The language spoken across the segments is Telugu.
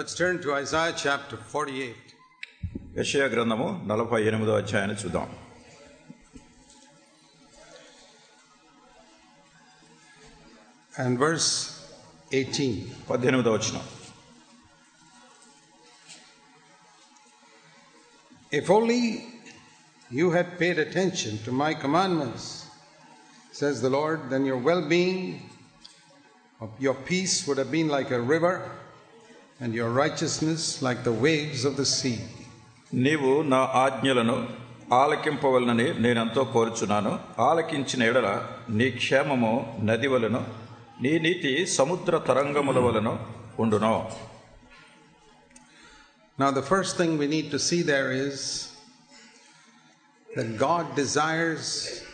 Let's turn to Isaiah chapter 48. యెషయా గ్రంథము 48వ అధ్యాయాన్ని చూద్దాం. And verse 18. 18వ వచనం. If only you had paid attention to my commandments, says the Lord, then your well-being, your peace would have been like a river, and your righteousness like the waves of the sea. నీవు నా ఆజ్ఞలను ఆలకింపవలనని నేనెంతో కోరుచున్నాను. ఆలకించిన ఎడల నీ క్షేమము నది వలెను, నీ నీతి సముద్ర తరంగముల వలెను ఉండును. Now the first thing we need to see there is that God desires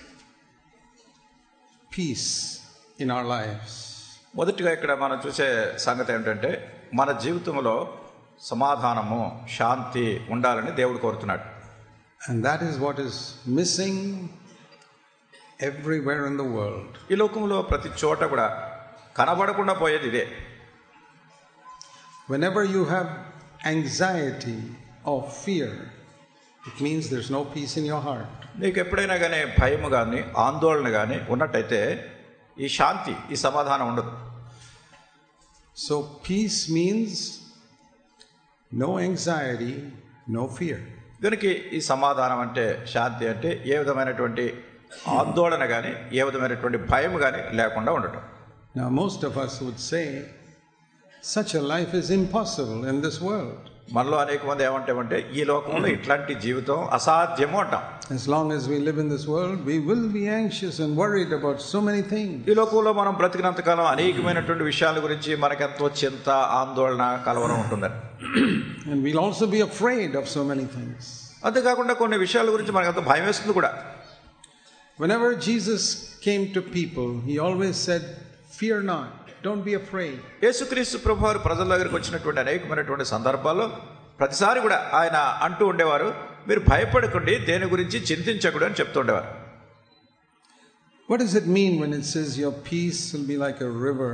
peace in our lives. మొదటిగా ఇక్కడ మనం చూసే సంగతి ఏమిటంటే మన జీవితంలో సమాధానము శాంతి ఉండాలని దేవుడు కోరుతున్నాడు. And that is what is missing everywhere in the world. ఈ లోకంలో ప్రతి చోట కూడా కనబడకుండా పోయేది ఇదే. Whenever you have anxiety or fear, it means there's no peace in your heart. నీకు ఎప్పుడైనా కానీ భయం కానీ ఆందోళన కానీ ఉన్నట్టయితే ఈ శాంతి ఈ సమాధానం ఉండదు. So peace means no anxiety, no fear. దీనికి ఈ సమాధానం అంటే శాంతి అంటే ఏ విధమైనటువంటి ఆందోళన కానీ ఏ విధమైనటువంటి భయం కానీ లేకుండా ఉండటం. Now most of us would say such a life is impossible in this world. మనలో అనేక మంది ఏమంటామంటే ఈ లోకంలో ఇట్లాంటి జీవితం అసాధ్యము అంటాం. As long as we live in this world, we will be anxious and worried about so many things. ఈ లోకంలో మనం బ్రతికినంత కాలం అనేకమైనటువంటి విషయాల గురించి మనకెంతో చింత ఆందోళన కలవరం ఉంటుందని. And we'll also be afraid of so many things. అంతేకాకుండా కొన్ని విషయాల గురించి మనకెంతో భయం వేస్తుంది కూడా. Whenever Jesus came to people, he always said, "Fear not, don't be afraid." యేసుక్రీస్తు ప్రభువారు ప్రజల దగ్గరికి వచ్చినటువంటి అనేకమైనటువంటి సందర్భాల్లో ప్రతిసారి కూడా ఆయన అంటూ ఉండేవారు, మీరు భయపడకండి, దేని గురించి చింతించకూడదు అని చెప్తుండేవారు. What does it mean when it says your peace will be like a river?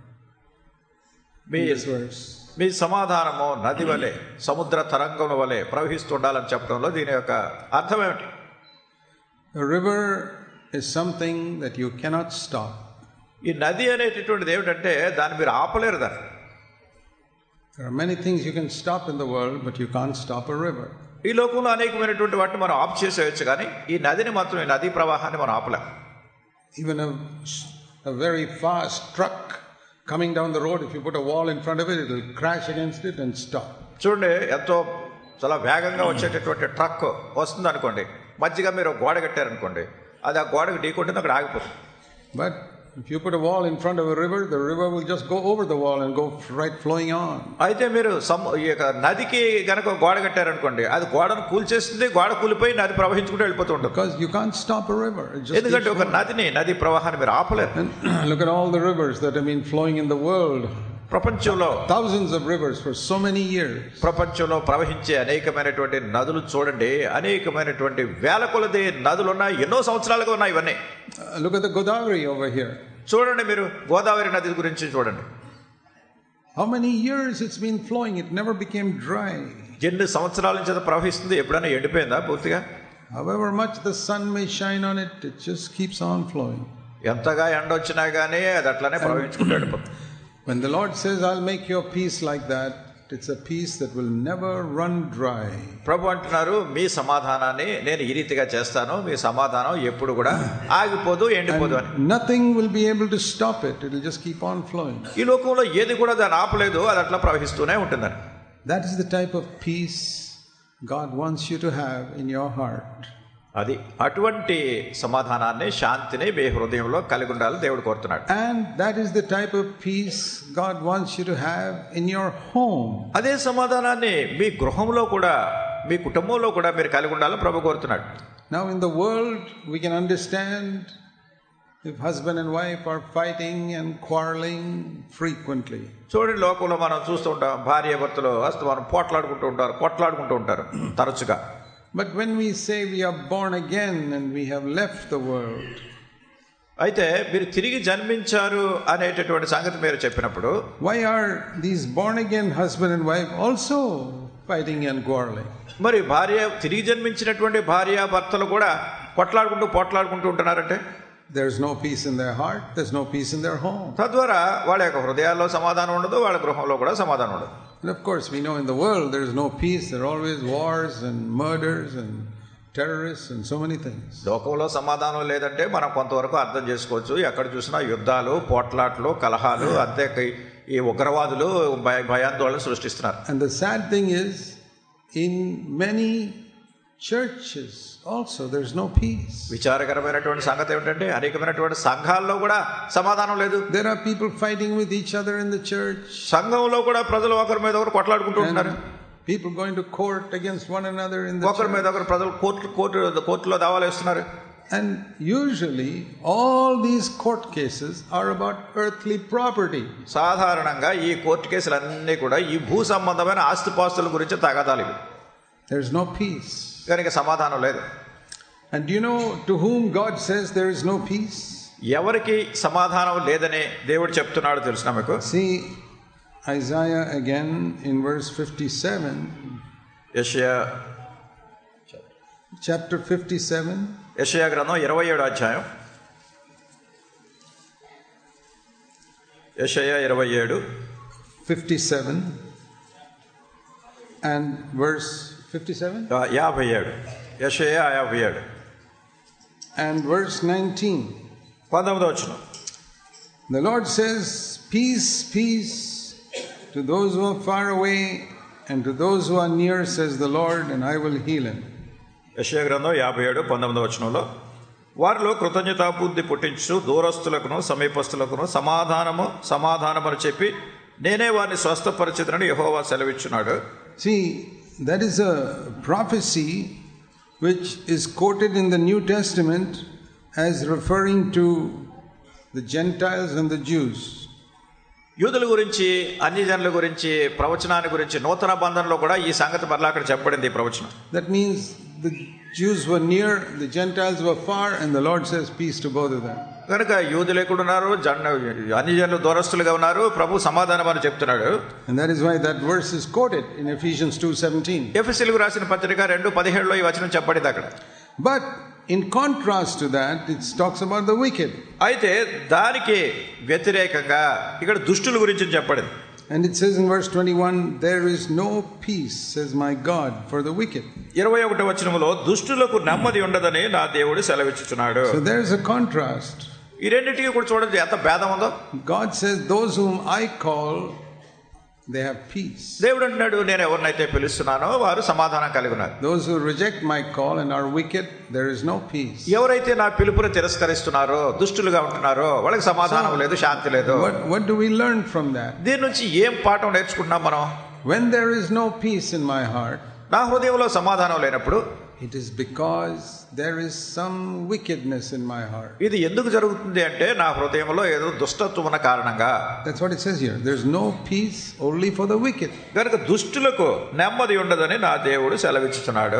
మీ సమాధానము నది వలె సముద్ర తరంగం వలె ప్రవహిస్తుండాలని చెప్పడంలో దీని యొక్క అర్థం ఏమిటి? A river is something that you cannot stop. ఈ నది అనేటటువంటిది ఏమిటంటే దాన్ని మీరు ఆపలేరు. దాన్ని There are many things you can stop in the world, but you can't stop a river. ఈ లోకంలో అనేకమైనటువంటి వాటిని మనం ఆఫ్ చేసేయచ్చు, కానీ ఈ నదిని మాత్రం ఈ నదీ ప్రవాహాన్ని మనం ఆపలేం. Even a very fast truck coming down the road, if you put a wall in front of it, it will crash against it and stop. చూడండి, ఎంతో చాలా వేగంగా వచ్చేటటువంటి ట్రక్ వస్తుంది అనుకోండి, మధ్యగా మీరు గోడ కట్టారనుకోండి, అది ఆ గోడకు ఢీకొట్టింది, అక్కడ ఆగిపోతుంది. But if you put a wall in front of a river, the river will just go over the wall and go right flowing on. అయితే మీరు ఈ నదికి గనక గోడ కట్టారనుకోండి, అది గోడను కూల్చేస్తుంది, గోడ కూలిపోయి నది ప్రవహించుకుంటూ వెళ్ళిపోతూ ఉంటుంది. Because you can't stop a river. ఎందుకంటే ఒక నది ప్రవాహాన్ని మీరు ఆపలేరు. Look at all the rivers that have been flowing in the world. ప్రపంచంలో thousands of rivers for so many years. ప్రపంచంలో ప్రవహించే అనేకమైనటువంటి నదులు చూడండి, అనేకమైనటువంటి వేల కొలది నదులు ఉన్నాయి, ఎన్నో సంవత్సరాలుగా ఉన్నాయి ఇవన్నీ. Look at the Godavari over here. చూడండి, మీరు గోదావరి నది గురించి చూడండి. How many years it's been flowing, it never became dry. ఎన్ని సంవత్సరాల నుంచి అది ప్రవహిస్తుంది, ఎప్పుడైనా ఎండిపోయిందా పూర్తిగా? However much the sun may shine on it, it just keeps on flowing. ఎంతగా ఎండ వచ్చినా కానీ అది అట్లానే ప్రవహించుకుంటూ వెళ్ళిపోతుంది. When the Lord says, "I'll make your peace like that," it's a peace that will never run dry. ప్రభు అంటున్నారు, మీ సమాధానాన్ని నేను ఈ రీతిగా చేస్తాను, మీ సమాధానం ఎప్పుడు కూడా ఆగిపోదు, ఎండిపోదు అని. Nothing will be able to stop it. It will just keep on flowing. ఈ లోకంలో ఏది కూడా దాన్ని ఆపలేదు, అది అట్లా ప్రవహిస్తూనే ఉంటుందని. That is the type of peace God wants you to have in your heart. అది అటువంటి సమాధానాన్ని, శాంతిని మీ హృదయంలో కలిగి ఉండాలని దేవుడు కోరుతున్నాడు. And that is the type of peace God wants you to have in your home. అదే సమాధానాన్ని మీ గృహంలో కూడా, మీ కుటుంబంలో కూడా మీరు కలిగి ఉండాలని ప్రభు కోరుతున్నాడు. Now in the world we can understand if husband and wife are fighting and quarreling frequently. చూడండి, లోకంలో మనం చూస్తూ ఉంటాం, భార్య భర్తలు మనం కొట్లాడుకుంటూ ఉంటారు తరచుగా. But when we say we are born again and we have left the world, అయితే మీరు తిరిగి జన్మించారు అనేటటువంటి సంగతి మీరు చెప్పినప్పుడు, why are these born again husband and wife also fighting and quarreling? మరి తిరిగి జన్మించినటువంటి భార్య భర్తలు కూడా పోట్లాడుకుంటూ ఉంటున్నారంటే, there's no peace in their heart, there's no peace in their home. తద్వారా వాళ్ళ యొక్క హృదయాల్లో సమాధానం ఉండదు, వాళ్ళ గృహంలో కూడా సమాధానం ఉండదు. And of course we know in the world there is no peace, there are always wars and murders and terrorists and so many things. లోకంలో సమాధానం లేదంటే మనం కొంతవరకు అర్థం చేసుకోవచ్చు. ఎక్కడ చూసినా యుద్ధాలు, పోట్లాట్లు, కలహాలు, అంతే ఈ ఉగ్రవాదులు భయాందోళన సృష్టిస్తున్నారు. And the sad thing is, in many churches also there is no peace. విచారకరమైనటువంటి సంగతి ఏమిటంటే అనేకమైనటువంటి సంఘాల్లో కూడా సమాధానం లేదు. There are people fighting with each other in the church. సంఘంలో కూడా ప్రజలు ఒకరి మీద ఒకరు కొట్లాడుకుంటూ ఉంటున్నారు. People going to court against one another in the ఒకరి మీద ఒకరు ప్రజలు కోర్టులో దావాలు వేస్తున్నారు. And usually all these court cases are about earthly property. సాధారణంగా ఈ కోర్టు కేసులన్నీ కూడా ఈ భూ సంబంధమైన ఆస్తిపాస్తుల గురించి తగాదాలు. There is no peace. కనుక సమాధానం లేదు. And do you know to whom God says there is no peace? ఎవరికి సమాధానం లేదని దేవుడు చెప్తున్నాడు తెలుసునా మీకు? See Isaiah again in verse 57. యెషయా chapter 57. యెషయా గ్రంథం 27వ అధ్యాయం. యెషయా 27 57 and verse 57. 57. యెషయా 57 and verse 19. 19వ వచనం. The Lord says, peace, peace to those who are far away and to those who are near, says the Lord, and I will heal him. యెషయా గ్రంథం 57 19వ వచనంలో, వారిలో కృతజ్ఞతాబుద్ధి పుట్టించు దూరస్తులకును సమీపస్తులకును సమాధానమని చెప్పి నేనే వారిని స్వస్థపరిచెదనని యెహోవా సెలవిచ్చున్నాడు. See, that is a prophecy which is quoted in the New Testament as referring to the Gentiles and the Jews. యూదుల గురించి, అన్యజనుల గురించి ప్రవచనాన్ని గురించి నూతన బంధంలో కూడా ఈ సంగతి మరలా అక్కడ చెప్పబడింది. ఈ ప్రవచనం that means the Jews were near, the Gentiles were far, and the Lord says peace to both of them. కనుక యూదులు ఎక్కడున్నారు, అన్యజనులు దూరస్తులుగా ఉన్నారు, ప్రభు సమాధానం అని చెప్తున్నాడు. And that is why that verse is quoted in Ephesians 2:17. ఎఫెసీయులకు రాసిన పత్రిక 2:17లో ఈ వచనం చెప్పబడింది అక్కడ. But in contrast to that, it talks about the wicked. అయితే దానికి వ్యతిరేకంగా ఇక్కడ దుష్టుల గురించి చెప్పబడింది. And it says in verse 21, there is no peace, says my God, for the wicked. 21వ వచనములో దుష్టులకు నెమ్మది ఉండదని నా దేవుడు సెలవిచ్చుచున్నాడు. So there is a contrast. ఈ రెండింటికి కూడా చూడండి ఎంత భేదం ఉందో. God says those whom I call, they have peace. దేవుడు అంటున్నాడు, నేను ఎవరినైతే పిలుస్తున్నానో వారు సమాధానం కలిగి ఉన్నారు. Those who reject my call and are wicked, there is no peace. ఎవరైతే నా పిలుపును తిరస్కరిస్తున్నారో, దుష్టులుగా ఉంటున్నారో వాళ్ళకి సమాధానం లేదు, శాంతి లేదు. What do we learn from that? దీని నుంచి ఏం పాఠం నేర్చుకుంటున్నాం మనం? When there is no peace in my heart, నా హృదయంలో సమాధానం లేనప్పుడు, it is because there is some wickedness in my heart. ఇది ఎందుకు జరుగుతుంది అంటే నా హృదయంలో ఏదో దుష్టత్వం ఉన్న కారణంగా. That's what it says here. There's no peace only for the wicked. కనుక దుష్టులకు నెమ్మది ఉండదని నా దేవుడు సెలవిచ్చుచున్నాడు.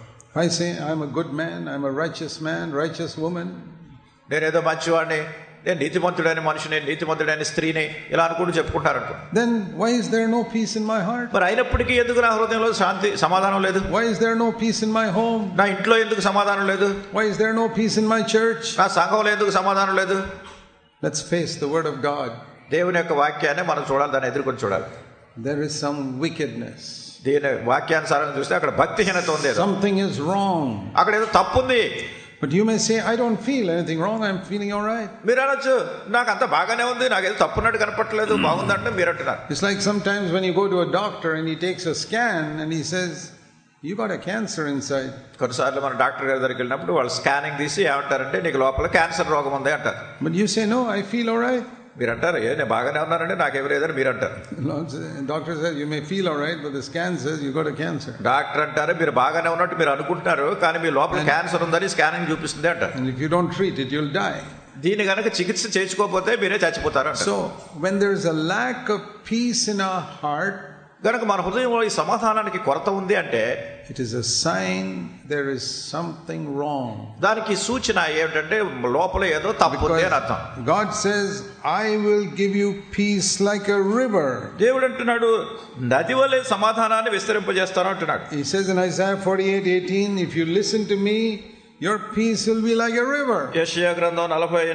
I say I'm a good man, I'm a righteous man, righteous woman. నేనేదో మంచివాడిని, నేను నీతిమంతుడైన మనిషిని, నీతిమంతుడైన స్త్రీని ఇలా అనుకుంటూ చెప్పుకుంటారంట. Then why is there no peace in my heart? మరి అయినప్పటికీ ఎందుకు నా హృదయంలో శాంతి సమాధానం లేదు? Why is there no peace in my home? నా ఇంట్లో ఎందుకు సమాధానం లేదు? Why is there no peace in my church? నా సంఘంలో ఎందుకు సమాధానం లేదు? Let's face the word of God. దేవుని యొక్క వాక్యాన్ని మనం చూడాలి, దాన్ని ఎదుర్కొని చూడాలి. There is some wickedness. దీని వాక్యానుసారంగా చూస్తే అక్కడ భక్తిహీనత ఉంది. Something is wrong. అక్కడ ఏదో తప్పు ఉంది. But you may say, I don't feel anything wrong, I'm feeling all right. మీరు అనొచ్చు, నాకు అంత బాగానే ఉంది, నాకు ఏదో తప్పున్నట్టు కనపట్లేదు, బాగుందంటే మీరు అంటున్నారు. It's like sometimes when you go to a doctor and he takes a scan and he says, you got a cancer inside. కొన్నిసార్లు మన డాక్టర్ గారి దగ్గరికి వెళ్ళినప్పుడు వాళ్ళు స్కానింగ్ తీసి ఏమంటారంటే నీకు లోపల క్యాన్సర్ రోగం ఉంది అంటారు. But you say, no, I feel all right. మీరు అంటారు, నేను బాగానే ఉన్నానంటే నాకేమి లేదని మీరు అంటారు. Doctor says you may feel all right, but the scan says you got a cancer. Doctor అంటారు మీరు బాగానే ఉన్నట్టు మీరు అనుకుంటున్నారు, కానీ మీ లోపల క్యాన్సర్ ఉందని స్కానింగ్ చూపిస్తుంది అంటారు. And if you don't treat it, you'll die. దీని కనుక చికిత్స చేయించుకోకపోతే మీరే చచ్చిపోతారు. So when there is a lack of peace in our heart, గనుక మన హృదయంలో ఈ సమాధానానికి కొరత ఉంది అంటే it is a sign there is something wrong. దానికి సూచన ఏమిటంటే లోపల ఏదో తప్పు ఉంది అని అర్థం. God says, I will give you peace like a river. దేవుడు అంటున్నాడు నది వలె సమాధానాన్ని విస్తరింపజేస్తాను అంటున్నాడు. He says in Isaiah 48:18, if you listen to me, your peace will be like a river. యెషయా గ్రంథం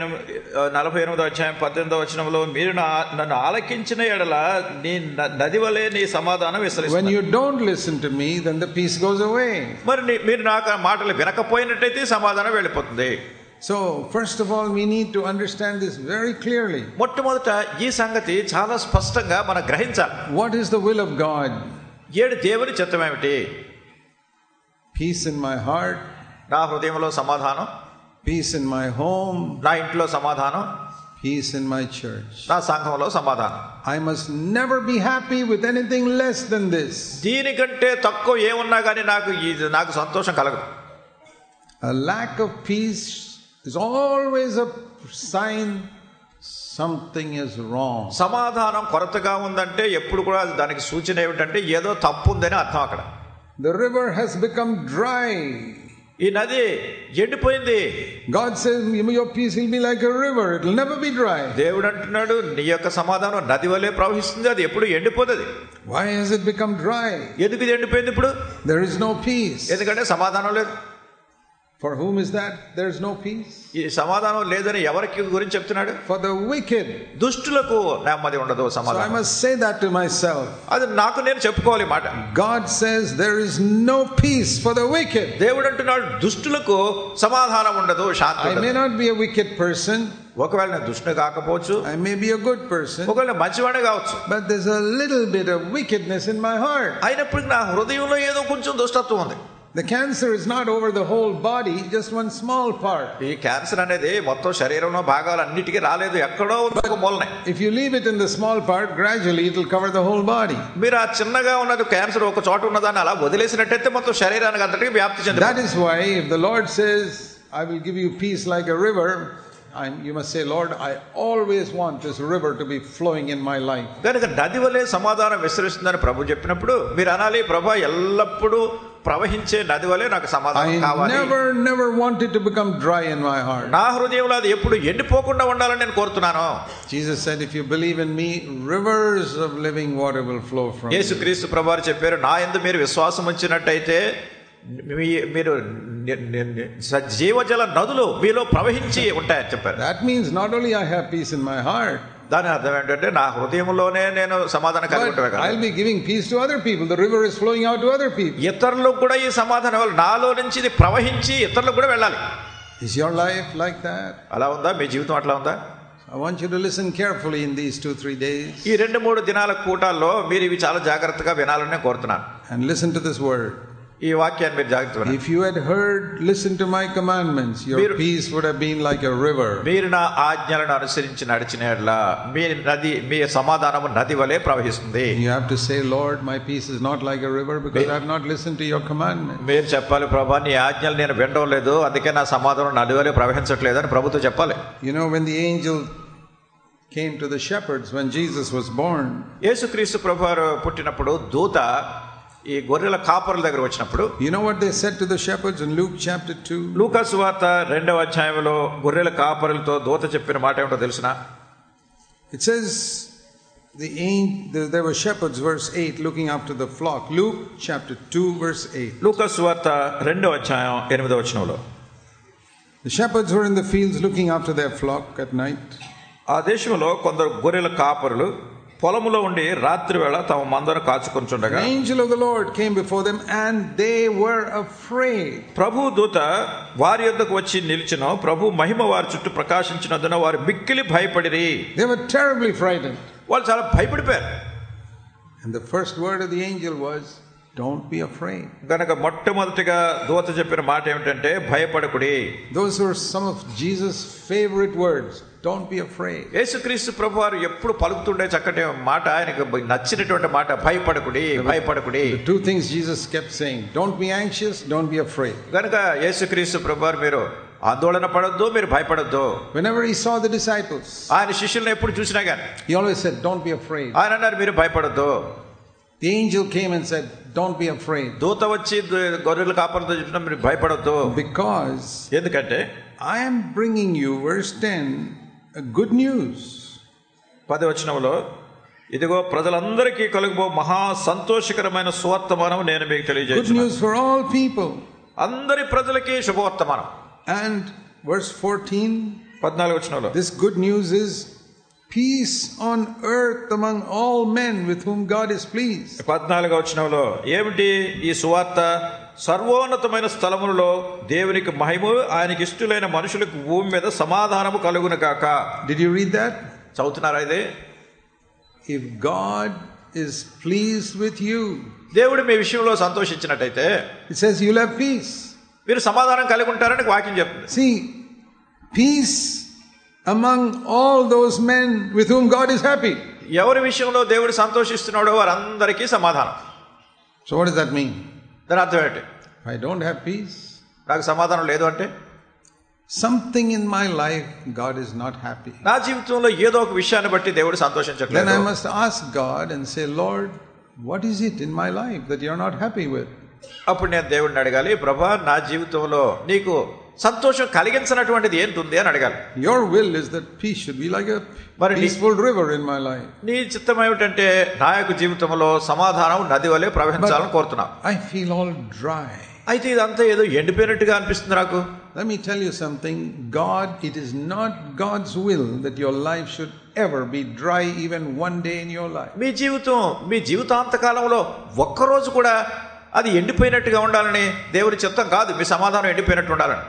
48వ అధ్యాయం 18వ వచనంలో మీరు నన్ను ఆలకించిన ఎడల నీ నది వలె నీ సమాధానం విస్తరిస్తుంది. When you don't listen to me, then the peace goes away. మరి మీరు నాకు మాటలు వినకపోయినట్టయితే సమాధానం వెళ్ళిపోతుంది. So first of all we need to understand this very clearly. మొట్టమొదట ఈ సంగతి చాలా స్పష్టంగా మనం గ్రహించాలి. What is the will of God? దేవుని చిత్తం ఏమిటి? Peace in my heart, నా హృదయంలో సమాధానం, peace in my home, నా ఇంట్లో సమాధానం, peace in my church. నా సంఘంలో సమాధానం. I must never be happy with anything less than this. దీనికంటే తక్కువ ఏమున్నా కానీ నాకు సంతోషం కలగదు. A lack of peace is always a sign something is wrong. సమాధానం కొరతగా ఉందంటే ఎప్పుడు కూడా దానికి సూచన ఏమిటంటే ఏదో తప్పు ఉందని అర్థం అక్కడ. The river has become dry. ఈ నది ఎండిపోయింది. God says your peace will be like a river, it will never be dry. దేవుడు అంటున్నాడు నీ యొక్క సమాధానం నది వలె ప్రవహిస్తుంది, అది ఎప్పుడు ఎండిపోతుంది. Why has it become dry? ఎందుకు ఇది ఎండిపోయింది ఇప్పుడు? There is no peace. ఎందుకంటే సమాధానం లేదు. For whom is that? There is no peace. ఈ సమాధానం లేదని ఎవరికి గురించి చెప్తున్నాడు? For the wicked. దుష్టులకు నెమ్మది ఉండదు సమాధానం. So I must say that to myself. అది నాకు నేను చెప్పుకోవాలి మాట. God says there is no peace for the wicked. దేవుడు అంటున్నాడు దుష్టులకు సమాధానం ఉండదు, శాంతి ఉండదు. I may not be a wicked person. ఒకవేళ నేను దుష్టుని కాకపోవచ్చు, I may be a good person. ఒకవేళ మంచివాడే కావచ్చు. But there's a little bit of wickedness in my heart. అయినప్పటికీ నా హృదయంలో ఏదో కొంచెం దుష్టత్వం ఉంది. The cancer is not over the whole body, just one small part. ఈ క్యాన్సర్ అనేది మొత్తం శరీరంలో భాగాలన్నిటికీ రాలేదు, ఎక్కడో ఒక మూలనే. If you leave it in the small part, gradually it will cover the whole body. మీరు ఆ చిన్నగా ఉన్నది క్యాన్సర్ ఒక చోట ఉన్నదాన్ని అలా వదిలేసినట్టయితే మొత్తం శరీరానికి అంతటికి వ్యాప్తి చెందుతుంది. That is why if the Lord says, I will give you peace like a river, you must say, Lord, I always want this river to be flowing in my life. కనుక నది వలె సమాధానం విస్తరిస్తుందని ప్రభు చెప్పినప్పుడు మీరు అనాలి, ప్రభు ఎల్లప్పుడూ ప్రవహించే నది వలె నాకు సమాధానం కావాలి. I never want it to become dry in my heart. నా హృదయంలో అది ఎప్పుడు ఎండిపోకుండా ఉండాలని నేను కోరుతున్నాను. Jesus said, if you believe in me, rivers of living water will flow from you. యేసుక్రీస్తు ప్రభువారు చెప్పారు, నా యందు మీరు విశ్వాసం ఉంచినట్టయితే మీరు జీవజల నదులు మీలో ప్రవహించి ఉంటాయని చెప్పారు. That means not only I have peace in my heart, దాని అర్థం ఏంటంటే నా హృదయంలోనే నేను సమాధానం కలిగి ఉంటాను. I'll be giving peace to other people. The river is flowing out to other people. ఇతరులకు కూడా ఈ సమాధానం నాలో నుంచి ఇది ప్రవహించి ఇతరులకు కూడా వెళ్ళాలి. Is your life like that? అలా ఉందా? మీ జీవితం అట్లా ఉందా? I want you to listen carefully in these 2-3 days. ఈ 2-3 దినాల కూటాల్లో మీరు ఇవి చాలా జాగ్రత్తగా వినాలని కోరుతున్నాను. And listen to this word. ఈ వాక్యాన్ని మీరు జాగ్రత్తగా వినండి. If you had heard, listen to my commandments, your peace would have been like a river. మీరు నా ఆజ్ఞలను అనుసరించి నడిచిన యెడల మీ సమాధానము నది వలె ప్రవహిస్తుంది. You have to say, Lord, my peace is not like a river because I have not listened to your commandments. మీరు చెప్పాలి, ప్రభువా నీ ఆజ్ఞలు నేను వినడం లేదు, అందుకే నా సమాధానం నది వలె ప్రవహించట్లేదు అని ప్రభుతో చెప్పాలి. You know, when the angel came to the shepherds when Jesus was born, యేసుక్రీస్తు ప్రభువారు పుట్టినప్పుడు దూత ఈ గొర్రెల కాపరుల దగ్గర వచ్చినప్పుడు, you know what they said to the shepherds in Luke chapter 2? లూకా సువార్త 2వ అధ్యాయంలో గొర్రెల కాపరులతో దూత చెప్పిన మాట ఏమిటో తెలుసునా? It says there were shepherds, verse 8, looking after the flock. Luke chapter 2 verse 8. లూకా సువార్త 2వ అధ్యాయం 8వ వచనంలో, the shepherds were in the fields looking after their flock at night. ఆ దేశంలో కొందరు గొర్రెల కాపరులు పొలములో ఉండి రాత్రి వేళ తమ మందను కాచుకొనుచుండగా, the angel of the Lord came before them and they were afraid. ప్రభు దూత వారి యొద్దకు వచ్చి నిలిచెను, ప్రభు మహిమ వారి చుట్టూ ప్రకాశించినందున వారు మిక్కిలి భయపడిరి. They were terribly frightened. వాళ్ళు చాలా భయపడిపోయారు. And the first word of the angel was, don't be afraid. గనక మొట్టమొదటిగా దూత చెప్పిన మాట ఏమిటంటే భయపడకుడి. Those were some of Jesus' favorite words. Don't be afraid. యేసుక్రీస్తు ప్రభువారు ఎప్పుడు పలుకుతుండే చక్కటి మాట, ఆయనకు నచ్చినటువంటి మాట, భయపడకుడి భయపడకుడి. The two things Jesus kept saying, don't be anxious, don't be afraid. గనక యేసుక్రీస్తు ప్రభువారు మీరు ఆందోళన పడొద్దు, మీరు భయపడొద్దు. Whenever he saw the disciples, ఆయన శిష్యులను ఎప్పుడు చూసినా గాని he always said, don't be afraid. ఆయన అన్నారు, మీరు భయపడొద్దు. The angel came and said, don't be afraid. దూత వచ్చి గొర్రెల కాపరితో చెప్పిన మీరు భయపడొద్దు. Because ఎందుకంటే I am bringing you, verse 10, a good news. 10వ వచనంలో ఇదిగో ప్రజలందరికీ కలుగుబో మహా సంతోషకరమైన సువర్తమానం నేను మీకు Good తెలియజేస్తున్నాను. news for all people. అందరి ప్రజలకి శుభవర్తమానం. And verse 14, 14వ వచనంలో this good news is peace on earth among all men with whom God is pleased. 14వ వచనంలో ఏమిటి ఈ సువార్త? సర్వోన్నతమైన స్థలములలో దేవునికి మహిమ, ఆయనకి ఇష్టలైన మనుషులకు భూమి మీద సమాధానము కలుగును గాక. Did you read that? చదువుతున్నారా ఇది? If God is pleased with you, దేవుడు మీ విషయంలో సంతోషించినట్టయితే it says you'll have peace. మీరు సమాధానం కలిగి ఉంటారని వాక్యం చెప్తుంది. See, peace among all those men with whom God is happy. ఎవరి విషయంలో దేవుడు సంతోషిస్తున్నాడో వారందరికీ సమాధానం. So what does that mean? దాని అర్థం ఏంటి? I don't have peace. నాకు సమాధానం లేదు అంటే something in my life God is not happy. నా జీవితంలో ఏదో ఒక విషయాన్ని బట్టి దేవుడు Then సంతోషించట్లేదు. I must ask God and say, Lord, what is it in my life that you're not happy with? అప్పుడు నేను దేవుడిని అడగాలి, ప్రభా నా జీవితంలో నీకు సంతోషం కలిగించినటువంటిది ఏంటుంది అని అడగాలి. Your will is that peace should be like a peaceful river in my life. నీ చిత్తం ఏమిటంటే నా యొక్క జీవితంలో సమాధానం నది వలె ప్రవహించాలని కోరుతున్నాను. I feel all dry. అయితే ఇదంతా ఏదో ఎండిపోయినట్టుగా అనిపిస్తుంది నాకు. Let me tell you something. It is not God's will that your life should ever be dry even one day in your life. మీ జీవితాంతకాలంలో ఒక్కరోజు కూడా అది ఎండిపోయినట్టుగా ఉండాలని దేవుడి చిత్తం కాదు. మీ సమాధానం ఎండిపోయినట్టు ఉండాలని.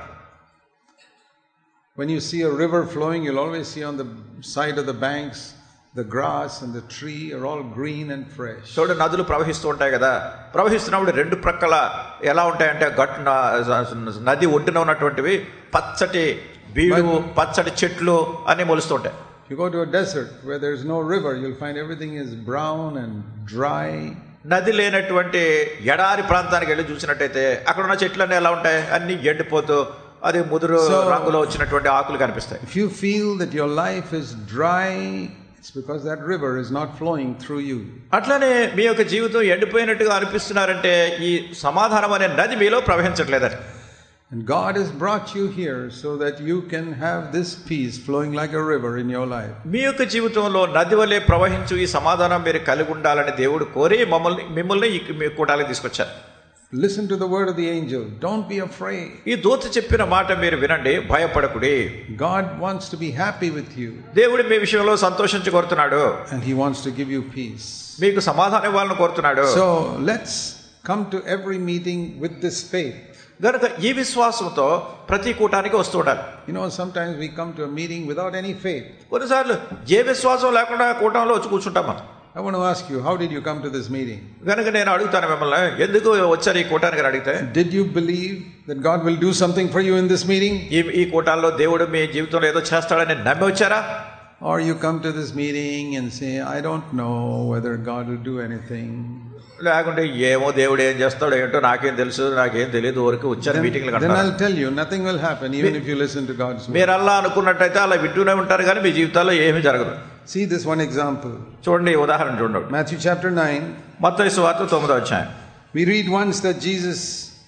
When you see a river flowing, you'll always see on the side of the banks, the grass and the tree are all green and fresh. చూడు, నదులు ప్రవహిస్తూ ఉంటాయి కదా. ప్రవహిస్తున్నప్పుడు రెండు ప్రక్కల ఎలా ఉంటాయంటే నది ఒడ్డున ఉన్నటువంటివి పచ్చటి బీడు, పచ్చటి చెట్లు అన్ని మొలుస్తూ ఉంటాయి. If you go to a desert where there is no river, you'll find everything is brown and dry. నది లేనటువంటి ఎడారి ప్రాంతానికి వెళ్ళి చూసినట్టయితే అక్కడ ఉన్న చెట్లన్నీ ఎలా ఉంటాయి? అన్ని ఎండిపోతూ అది ముదురు రంగులో వచ్చినటువంటి ఆకులు కనిపిస్తాయి. If you feel that your life is dry, it's because that river is not flowing through you. అట్లానే మీ యొక్క జీవితం ఎండిపోయినట్టుగా అనిపిస్తున్నారంటే ఈ సమాధానం అనే నది మీలో ప్రవహించట్లేదని. And God has brought you here so that you can have this peace flowing like a river in your life. మీ యొక్క జీవితంలో నది వలె ప్రవహించు ఈ సమాధానం మీరు కలిగి ఉండాలని దేవుడు కోరి మిమ్మల్ని మీ కూటాలకు తీసుకొచ్చారు. Listen to the word of the angel. Don't be afraid. ఈ దూత చెప్పిన మాట మీరు వినండి, భయపడకుడి. God wants to be happy with you. దేవుడు మీ విషయంలో సంతోషించి కోరుతున్నాడు. And he wants to give you peace. మీకు సమాధానం ఇవ్వాలని కోరుతున్నాడు. So let's come to every meeting with this faith. గనుక ఈ విశ్వాసంతో ప్రతి కూటానికి వస్తూ ఉండాలి. You know, sometimes we come to a meeting without any faith. కొన్నిసార్లు ఏ విశ్వాసం లేకుండా కూటంలో వచ్చి కూర్చుంటాం మనం. I want to ask you, how did you come to this meeting? గనుక నేను అడుగుతాను మిమ్మల్ని, ఎందుకు వచ్చారు ఈ కూటానికి అడిగితే, did you believe that God will do something for you in this meeting? ఈ కూటాల్లో దేవుడు మీ జీవితంలో ఏదో చేస్తాడని నమ్మి వచ్చారా? Or you come to this meeting and say, I don't know whether God will do anything. లేకుంటే ఏమో దేవుడు ఏం చేస్తాడో ఏంటో నాకేం తెలుసు, నాకేం తెలియదు, ఊరికి వచ్చారు మీటింగ్లు కంటారు. Then I'll tell you, nothing will happen even if you listen to God's word. మీరు అలా అనుకున్నట్టయితే అలా వింటూనే ఉంటారు కానీ మీ జీవితాల్లో ఏమీ జరగదు. See this one example. చూడండి, ఉదాహరణ చూడండి. Matthew chapter 9. మత్తయి సువార్త 9వ అధ్యాయం. We read once that Jesus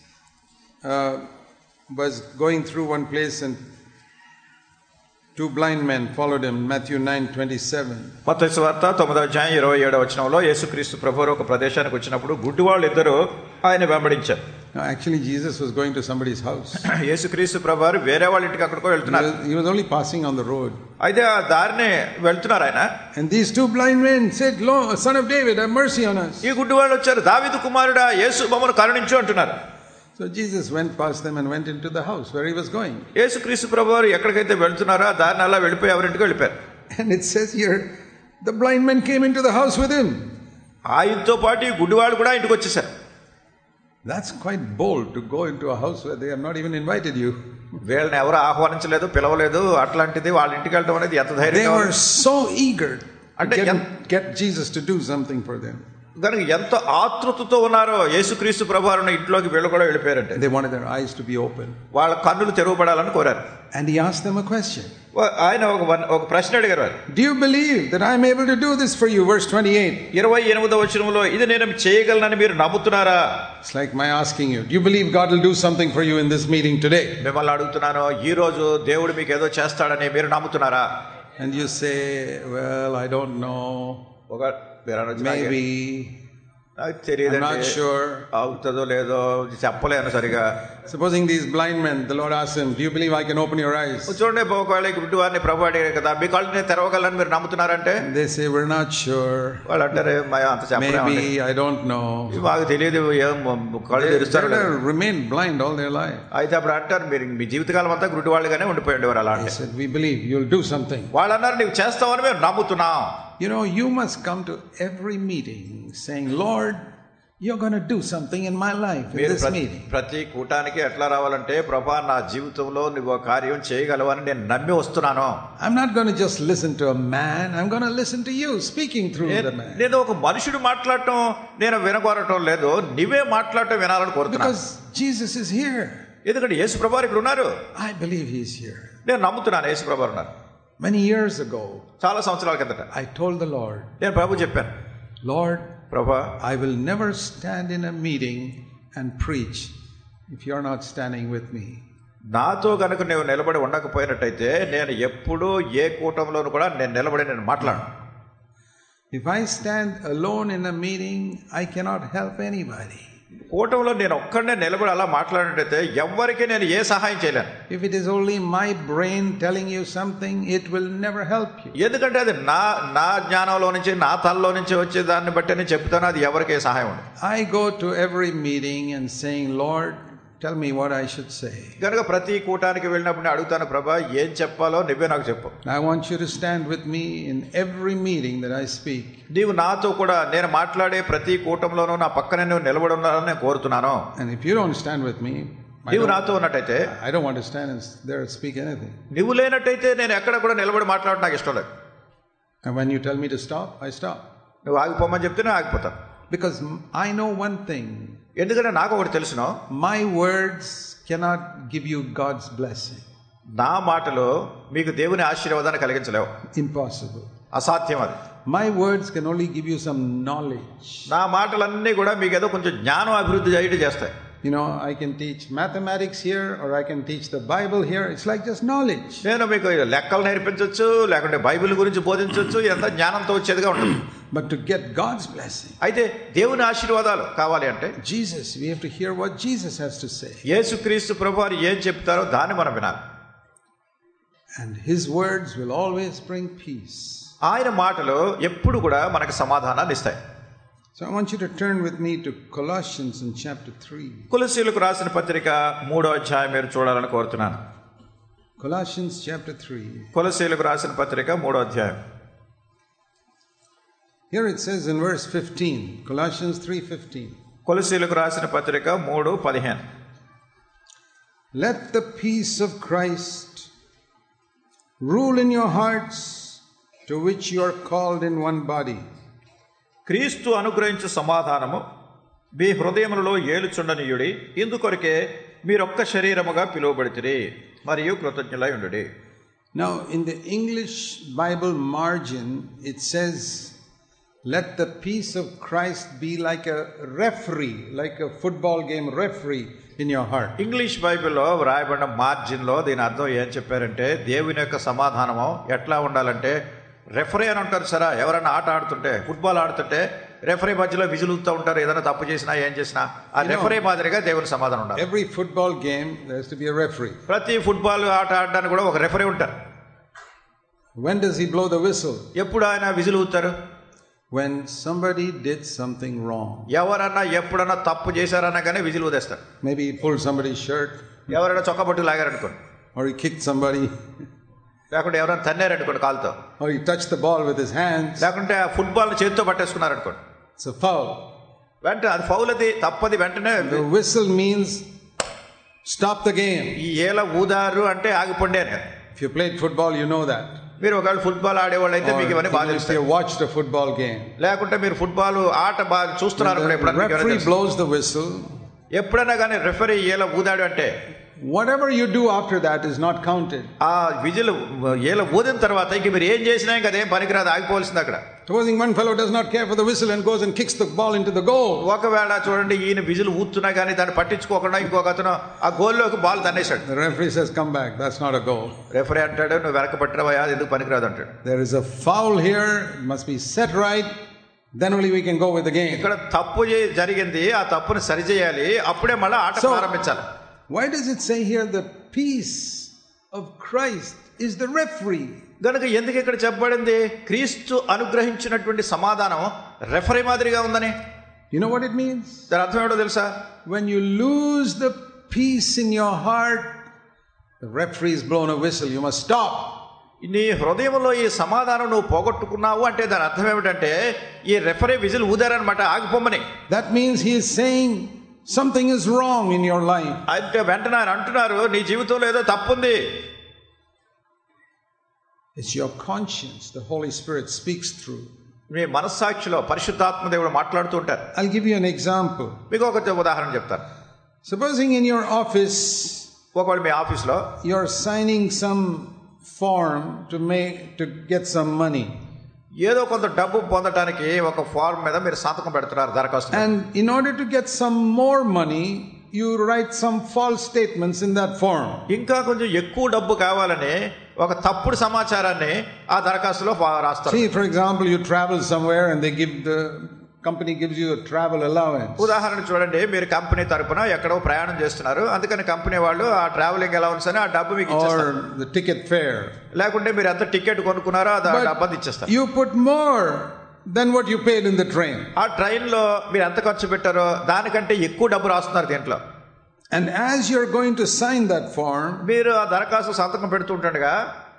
was going through one place and two blind men followed him. Matthew 9:27. మత్తయి సువార్త 9వ అధ్యాయం 27వ వచనంలో యేసుక్రీస్తు ప్రభువు ఒక ప్రదేశానికి వచ్చినప్పుడు గుడ్డివాళ్ళు ఇద్దరు ఆయన వెంబడించారు. Now, actually Jesus was going to somebody's house. యేసుక్రీస్తు ప్రభువు వేరే వాళ్ళ ఇంటికి అక్కడికో వెళ్తున్నారు. He was only passing on the road. అయితే ఆ దారినే వెళ్తున్నారు ఆయన. And these two blind men said, "Lord, Son of David, have mercy on us." ఈ గుడ్డివాళ్ళు వచ్చారు, దావీదు కుమారుడా యేసు మమ్మల్ని కరుణించు అంటున్నారు. So Jesus went past them and went into the house where he was going. యేసుక్రీస్తు ప్రభువు ఎక్కడికైతే వెళ్తున్నారో ఆ దారిని అలా వెళ్ళిపోయి ఎవరింటికి వెళ్ళిపోయారు. And it says here, the blind men came into the house with him. ఆయనతో పాటు ఈ గుడ్డివాళ్ళు కూడా ఇంటికి వచ్చేసారు. That's quite bold to go into a house where they have not even invited you. వీళ్ళని ఎవరు ఆహ్వానించలేదు, పిలవలేదు. అట్లాంటిది వాళ్ళ ఇంటికి వెళ్ళడం అనేది ఎంత ధైర్యం. They were so eager to get Jesus to do something for them. కనుక ఎంత ఆతృతతో ఉన్నారో యేసుక్రీస్తు ప్రభువారిని ఇంట్లోకి వీళ్ళు కూడా వెళ్ళిపోయారంటే. They wanted their eyes to be open. వాళ్ళ కన్నులు తెరవబడాలని కోరారు. And he asked them a question. ఆయన ఒక ప్రశ్న అడిగారు. Do you believe that I am able to do this for you? Verse 28. 28వ వచనంలో ఇది నేను చేయగలనని మీరు నమ్ముతున్నారా? It's like my asking you, do you believe God will do something for you in this meeting today? మిమ్మల్ని అడుగుతున్నాను, ఈ రోజు దేవుడు మీకు ఏదో చేస్తాడని మీరు నమ్ముతున్నారా? And you say, well, I don't know. maybe నాకు తెలియదు, I'm not sure. అవుతుందో లేదో చెప్పలేను సరిగా. Supposing these blind men, the Lord asked him, do you believe I can open your eyes? చూడండి, ఒకవేళ గుడ్డి వారిని ప్రభు అడిగారు కదా, మీ కళ్ళు నేను తెరవగలను మీరు నమ్ముతున్నారంటే they say we're not sure. వాళ్ళు అంటారు అంత చెప్పలేము, maybe I don't know. మాకు తెలియదు, కళ్ళు తెరుస్తారు. remain blind all their life. అయితే అప్పుడు అంటారు మీరు మీ జీవితకాలం అంతా గుడ్డి వాళ్ళుగానే ఉండిపోయింది వారు. అలా He said, we believe you'll do something. వాళ్ళు అన్నారు నీవు చేస్తావని మేము నమ్ముతున్నాం. You know, you must come to every meeting saying, Lord, you're going to do something in my life in this meeting. ప్రతి కూటానికి ఎట్లా రావాలంటే, ప్రభువా నా జీవితంలో నువ్వు కార్యం చేయగలవని నేను నమ్మి వస్తున్నాను. I'm not going to just listen to a man, I'm going to listen to you speaking through the man. నేను ఒక మనుషుడు మాట్లాడటం నేను వినగోరటం లేదు, నీవే మాట్లాడటం వినాలని కోరుతున్నాను. Because Jesus is here. ఎందుకంటే యేసు ప్రభువారు ఇక్కడ ఉన్నారు. I believe he is here. నేను నమ్ముతున్నాను యేసు ప్రభువారు ఉన్నారు. Many years ago, చాలా సంవత్సరాల కిందట I told the Lord, నేను ప్రభు చెప్పాను, Lord, ప్రభువా, I will never stand in a meeting and preach if you're not standing with me. నాతో గనుక నువ్వు నిలబడి ఉండకపోయినట్టయితే నేను ఎప్పుడూ ఏ కూటంలోనూ కూడా నేను నిలబడి నేను మాట్లాడను. If I stand alone in a meeting, I cannot help anybody. కూటంలో నేను ఒక్కడే నిలబడి అలా మాట్లాడినట్టయితే ఎవరికి నేను ఏ సహాయం చేయలేను. If it is only my brain telling you something, it will never help you. ఎందుకంటే అది నా జ్ఞానంలో నుంచి నా తలలో నుంచి వచ్చే దాన్ని బట్టి నేను చెప్తాను, అది ఎవరికి సహాయం ఉండదు. I go to every meeting and saying, Lord, tell me what I should say. కనుక ప్రతి కూటానికి వెళ్ళినప్పుడు నేను అడుగుతాను, ప్రభా ఏం చెప్పాలో నువ్వే నాకు చెప్పు. I want you to stand with me in every meeting that I speak. నీవు నాతో కూడా నేను మాట్లాడే ప్రతి కూటంలోనూ నా పక్కనే నువ్వు నిలబడి ఉండాలని నేను కోరుతున్నాను. And if you don't stand with me, నీవు నాతో ఉన్నట్టయితే I don't want to stand there and speak anything. నువ్వు లేనట్టయితే నేను ఎక్కడ కూడా నిలబడి మాట్లాడడం నాకు ఇష్టం లేదు. And when you tell me to stop, I stop. నువ్వు ఆగిపోమని చెప్తే నేను ఆగిపోతాను. Because I know one thing. ఎందుకంటే నాకు ఒకటి తెలుసును, my words cannot give you God's blessing. నా మాటలు మీకు దేవుని ఆశీర్వాదాన్ని కలిగించలేవు. Impossible. అసాధ్యం అది. My words can only give you some knowledge. నా మాటలన్నీ కూడా మీకు ఏదో కొంచెం జ్ఞానం అభివృద్ధి చేస్తాయి. You know, I can teach mathematics here or I can teach the Bible here. It's like just knowledge. నేను మీకు లెక్కలు నేర్పించవచ్చు, లేకుంటే బైబిల్ గురించి బోధించవచ్చు, ఎంత జ్ఞానంతో వచ్చేదిగా ఉంటుంది. But to get God's blessing, అయితే దేవుని ఆశీర్వాదాలు కావాలి అంటే Jesus, we have to hear what Jesus has to say. యేసుక్రీస్తు ప్రభువారు ఏం చెప్తారో దాన్ని మనం వినాలి. And his words will always bring peace. ఆయన మాటలు ఎప్పుడు కూడా మనకు సమాధానాన్ని ఇస్తాయి. So I want you to turn with me to Colossians in chapter 3. కొలస్సీయులకు రాసిన పత్రిక 3వ అధ్యాయం మీరు చూడాలని కోరుతున్నాను. Colossians chapter 3. కొలస్సీయులకు రాసిన పత్రిక 3వ అధ్యాయం. Here it says in verse 15, Colossians 3:15. కొలస్సీయులకు రాసిన పత్రిక 3:15. Let the peace of Christ rule in your hearts, to which you are called in one body. క్రీస్తు అనుగ్రహించు సమాధానము మీ హృదయములలో ఏలుచుండనీయుడి, ఇందుకొరకే మీరొక్క శరీరముగా పిలువబడితిరి మరియు కృతజ్ఞులై ఉండుడి. Now in the English Bible margin it says, let the peace of Christ be like a referee, like a football game referee in your heart. English బైబిల్లో వ్రాయబడిన మార్జిన్లో దీని అర్థం ఏం చెప్పారంటే, దేవుని యొక్క సమాధానము ఎట్లా ఉండాలంటే, రెఫరీ అని ఉంటారు సరే, ఎవరైనా ఆట ఆడుతుంటే, ఫుట్బాల్ ఆడుతుంటే రెఫరీ మధ్యలో విజులుతూ ఉంటారు, ఏదైనా తప్పు చేసినా ఏం చేసినా ఆ రెఫరీ మాదిరిగా దేవుని సమాధానం ఉండాలి. Every football game there has to be a referee. ప్రతి ఫుట్బాల్ ఆట ఆడడానికి కూడా ఒక రెఫరీ ఉంటారు. When does he blow the whistle? ఎప్పుడు ఆయన విజులు ఊతారు? When somebody did something wrong. ఎవరన్నా ఎప్పుడన్నా తప్పు చేశారన్నా కానీ విజులు ఊదేస్తారు. Maybe he pulled somebody's shirt. ఎవరైనా చొక్కా పట్టు లాగారనుకోండి, or he kicked somebody, లేకుంటే ఎవరైనా తన్నారనుకోండి కాలుతో, or he touched the ball with his hands, లేకుంటే ఆ ఫుట్బాల్ చేతితో పట్టేసుకున్నారనుకోండి, it's a foul. వెంటనే అది ఫౌల్, అది తప్పది. వెంటనే the whistle means stop the game. ఈ ఏల ఊదారు అంటే ఆగిపోండి అని. If you played football, you know that. మీరు ఒకవేళ ఫుట్బాల్ ఆడేవాళ్ళు అయితే మీకు ఇవన్నీ బాగా If తెలుస్తాయి. you watched a football game, లేకుంటే మీరు ఫుట్బాల్ ఆట బాగా చూస్తున్నారు the referee blows the whistle, ఎప్పుడైనా కానీ రెఫరీ ఏల ఊదాడు అంటే whatever you do after that is not counted. ఆ విజిల్ ఏల ఊదిన తర్వాత ఇంక మీరు ఏం చేసినా ఇంకా అదేం పనికిరాదు, ఆగిపోవాల్సింది అక్కడ. Supposing one fellow does not care for the whistle and goes and kicks the ball into the goal. ఒకవేళ చూడండి ఈయన విజిల్ ఊతున్నా కానీ దాన్ని పట్టించుకోకుండా ఇంకొక అతను ఆ గోల్లోకి బాల్ తన్నేశాడు. The referee says, come back, that's not a goal. Referee అంటాడు, నువ్వు వెనక పట్టినవయ్యా, అది ఎందుకు పనికిరాదు అంటాడు. There is a foul here, it must be set right, then only we can go with the game. ఇక్కడ తప్పు జరిగింది, ఆ తప్పుని సరిచేయాలి, అప్పుడే మళ్ళీ ఆట ప్రారంభించాలి. Why does it say here the peace of Christ is the referee? గనుక ఎందుకు ఇక్కడ చెప్పబడింది క్రీస్తు అనుగ్రహించినటువంటి సమాధానం రెఫరీ మాదిరిగా ఉందని? You know what it means? దాని అర్థం ఏంటో తెలుసా? When you lose the peace in your heart, the referee is blown a whistle, you must stop. నీ హృదయంలో ఈ సమాధానం నువ్వు పోగొట్టుకున్నావు అంటే దాని అర్థం ఏమిటంటే ఈ రెఫరీ విజిల్ ఊదారనమాట, ఆగిపోమని. That means he is saying something is wrong in your life. అంటే వెంటనే అంటున్నారు నీ జీవితంలో ఏదో తప్పుంది. It's your conscience the Holy Spirit speaks through. మీ మనస్సాక్షిలో పరిశుద్ధాత్మ దేవుడు మాట్లాడుతూ ఉంటారు. I'll give you an example. మీకు ఒక ఉదాహరణ చెప్తాను. Supposing in your office ఒకవేళ మీ ఆఫీస్లో you're signing some form to get some money. ఏదో కొంత డబ్బు పొందడానికి ఒక ఫార్మ్ మీద మీరు సంతకం పెడుతున్నారు, దరఖాస్తు. And in order to get some more money, you write some false statements in that form. ఇంకా కొంచెం ఎక్కువ డబ్బు కావాలని ఒక తప్పుడు సమాచారాన్ని ఆ దరఖాస్తులో రాస్తారు. See, for example, you travel somewhere and the company gives you a travel allowance. ఉదాహరణ చూడండి, మీరు కంపెనీ తరపున ఎక్కడో ప్రయాణం చేస్తున్నారు, అందుకని కంపెనీ వాళ్ళు ఆ ట్రావెలింగ్ అలవెన్స్ అని ఆ డబ్బు మీకు ఇచ్చేస్తారు. Or the ticket fare. లేకుంటే మీరు ఎంత టికెట్ కొనుక్కున్నారో ఆ డబ్బు ఇచ్చేస్తారు. You put more than what you paid in the train. ఆ ట్రైన్ లో మీరు ఎంత ఖర్చు పెట్టారో దానికంటే ఎక్కువ డబ్బు రాస్తున్నారు దీంట్లో. And as you're going to sign that form, మీరు ఆ దరఖాస్తు సంతకం పెడుతుండగా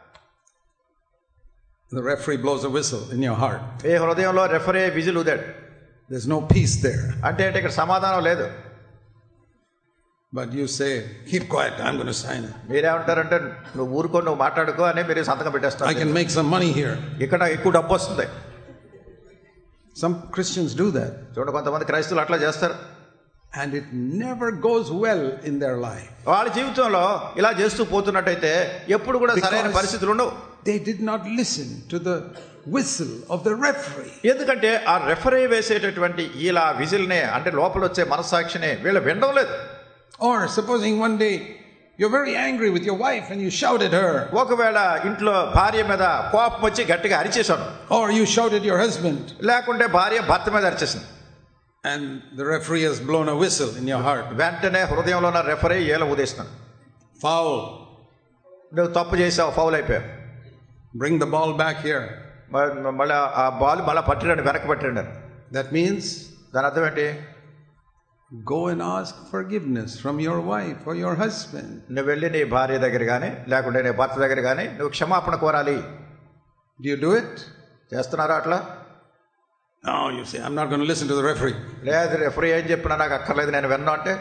the referee blows a whistle in your heart. ఏ హృదయంలో రెఫరీ విజిల్ ఊదాడు. There's no peace there. అంటే ఇక్కడ సమాధానం లేదు. But you say, keep quiet, I'm going to sign it. మీరేమంటారంటే నువ్వు ఊరుకో, నువ్వు మాట్లాడుకో అని మీరు సంతకం పెట్టేస్తారు. I can make some money here. ఇక్కడ ఎక్కువ డబ్బు వస్తుంది. Some Christians do that. చూడండి, కొంతమంది క్రైస్తవులు అట్లా చేస్తారు. And it never goes well in their life. వాళ్ళ జీవితంలో ఇలా చేస్తూ పోతున్నట్టయితే ఎప్పుడు కూడా సరైన పరిస్థితులు ఉండవు. They did not listen to the whistle of the referee. ఎందుకంటే ఆ రెఫరీ వేసేటటువంటి ఇలా విజిల్నే, అంటే లోపల వచ్చే మనస్సాక్షిని వీళ్ళు వినడం లేదు. Or supposing one day you're very angry with your wife and you shout at her. ఒకవేళ ఇంట్లో భార్య మీద కోపం వచ్చి గట్టిగా అరిచేశాను. Or you shout at your husband. లేకుంటే భార్య భర్త మీద అరిచేసింది. And the referee has blown a whistle in your heart. వెంటనే హృదయంలో ఉన్న రెఫరీ ఏల ఊదేస్తున్నాడు. Foul. నువ్వు తప్పు చేసావు, ఫౌల్ అయిపోయావు. Bring the ball back here. మళ్ళీ ఆ బాల్ మళ్ళీ పట్టిరండి, వెనక్కి పట్టిరండి. That means దాని అర్థం ఏంటి? go and ask forgiveness from your wife or your husband. నువ్వు వెళ్ళి నీ భార్య దగ్గర కానీ లేకుంటే నీ భర్త దగ్గర కానీ నువ్వు క్షమాపణ కోరాలి. Do you do it? చేస్తున్నారా అట్లా? No, you say, I'm not going to listen to the referee. లేదు, రెఫరీ ఏం చెప్పినా నాకు అక్కర్లేదు, నేను విన్నా అంటే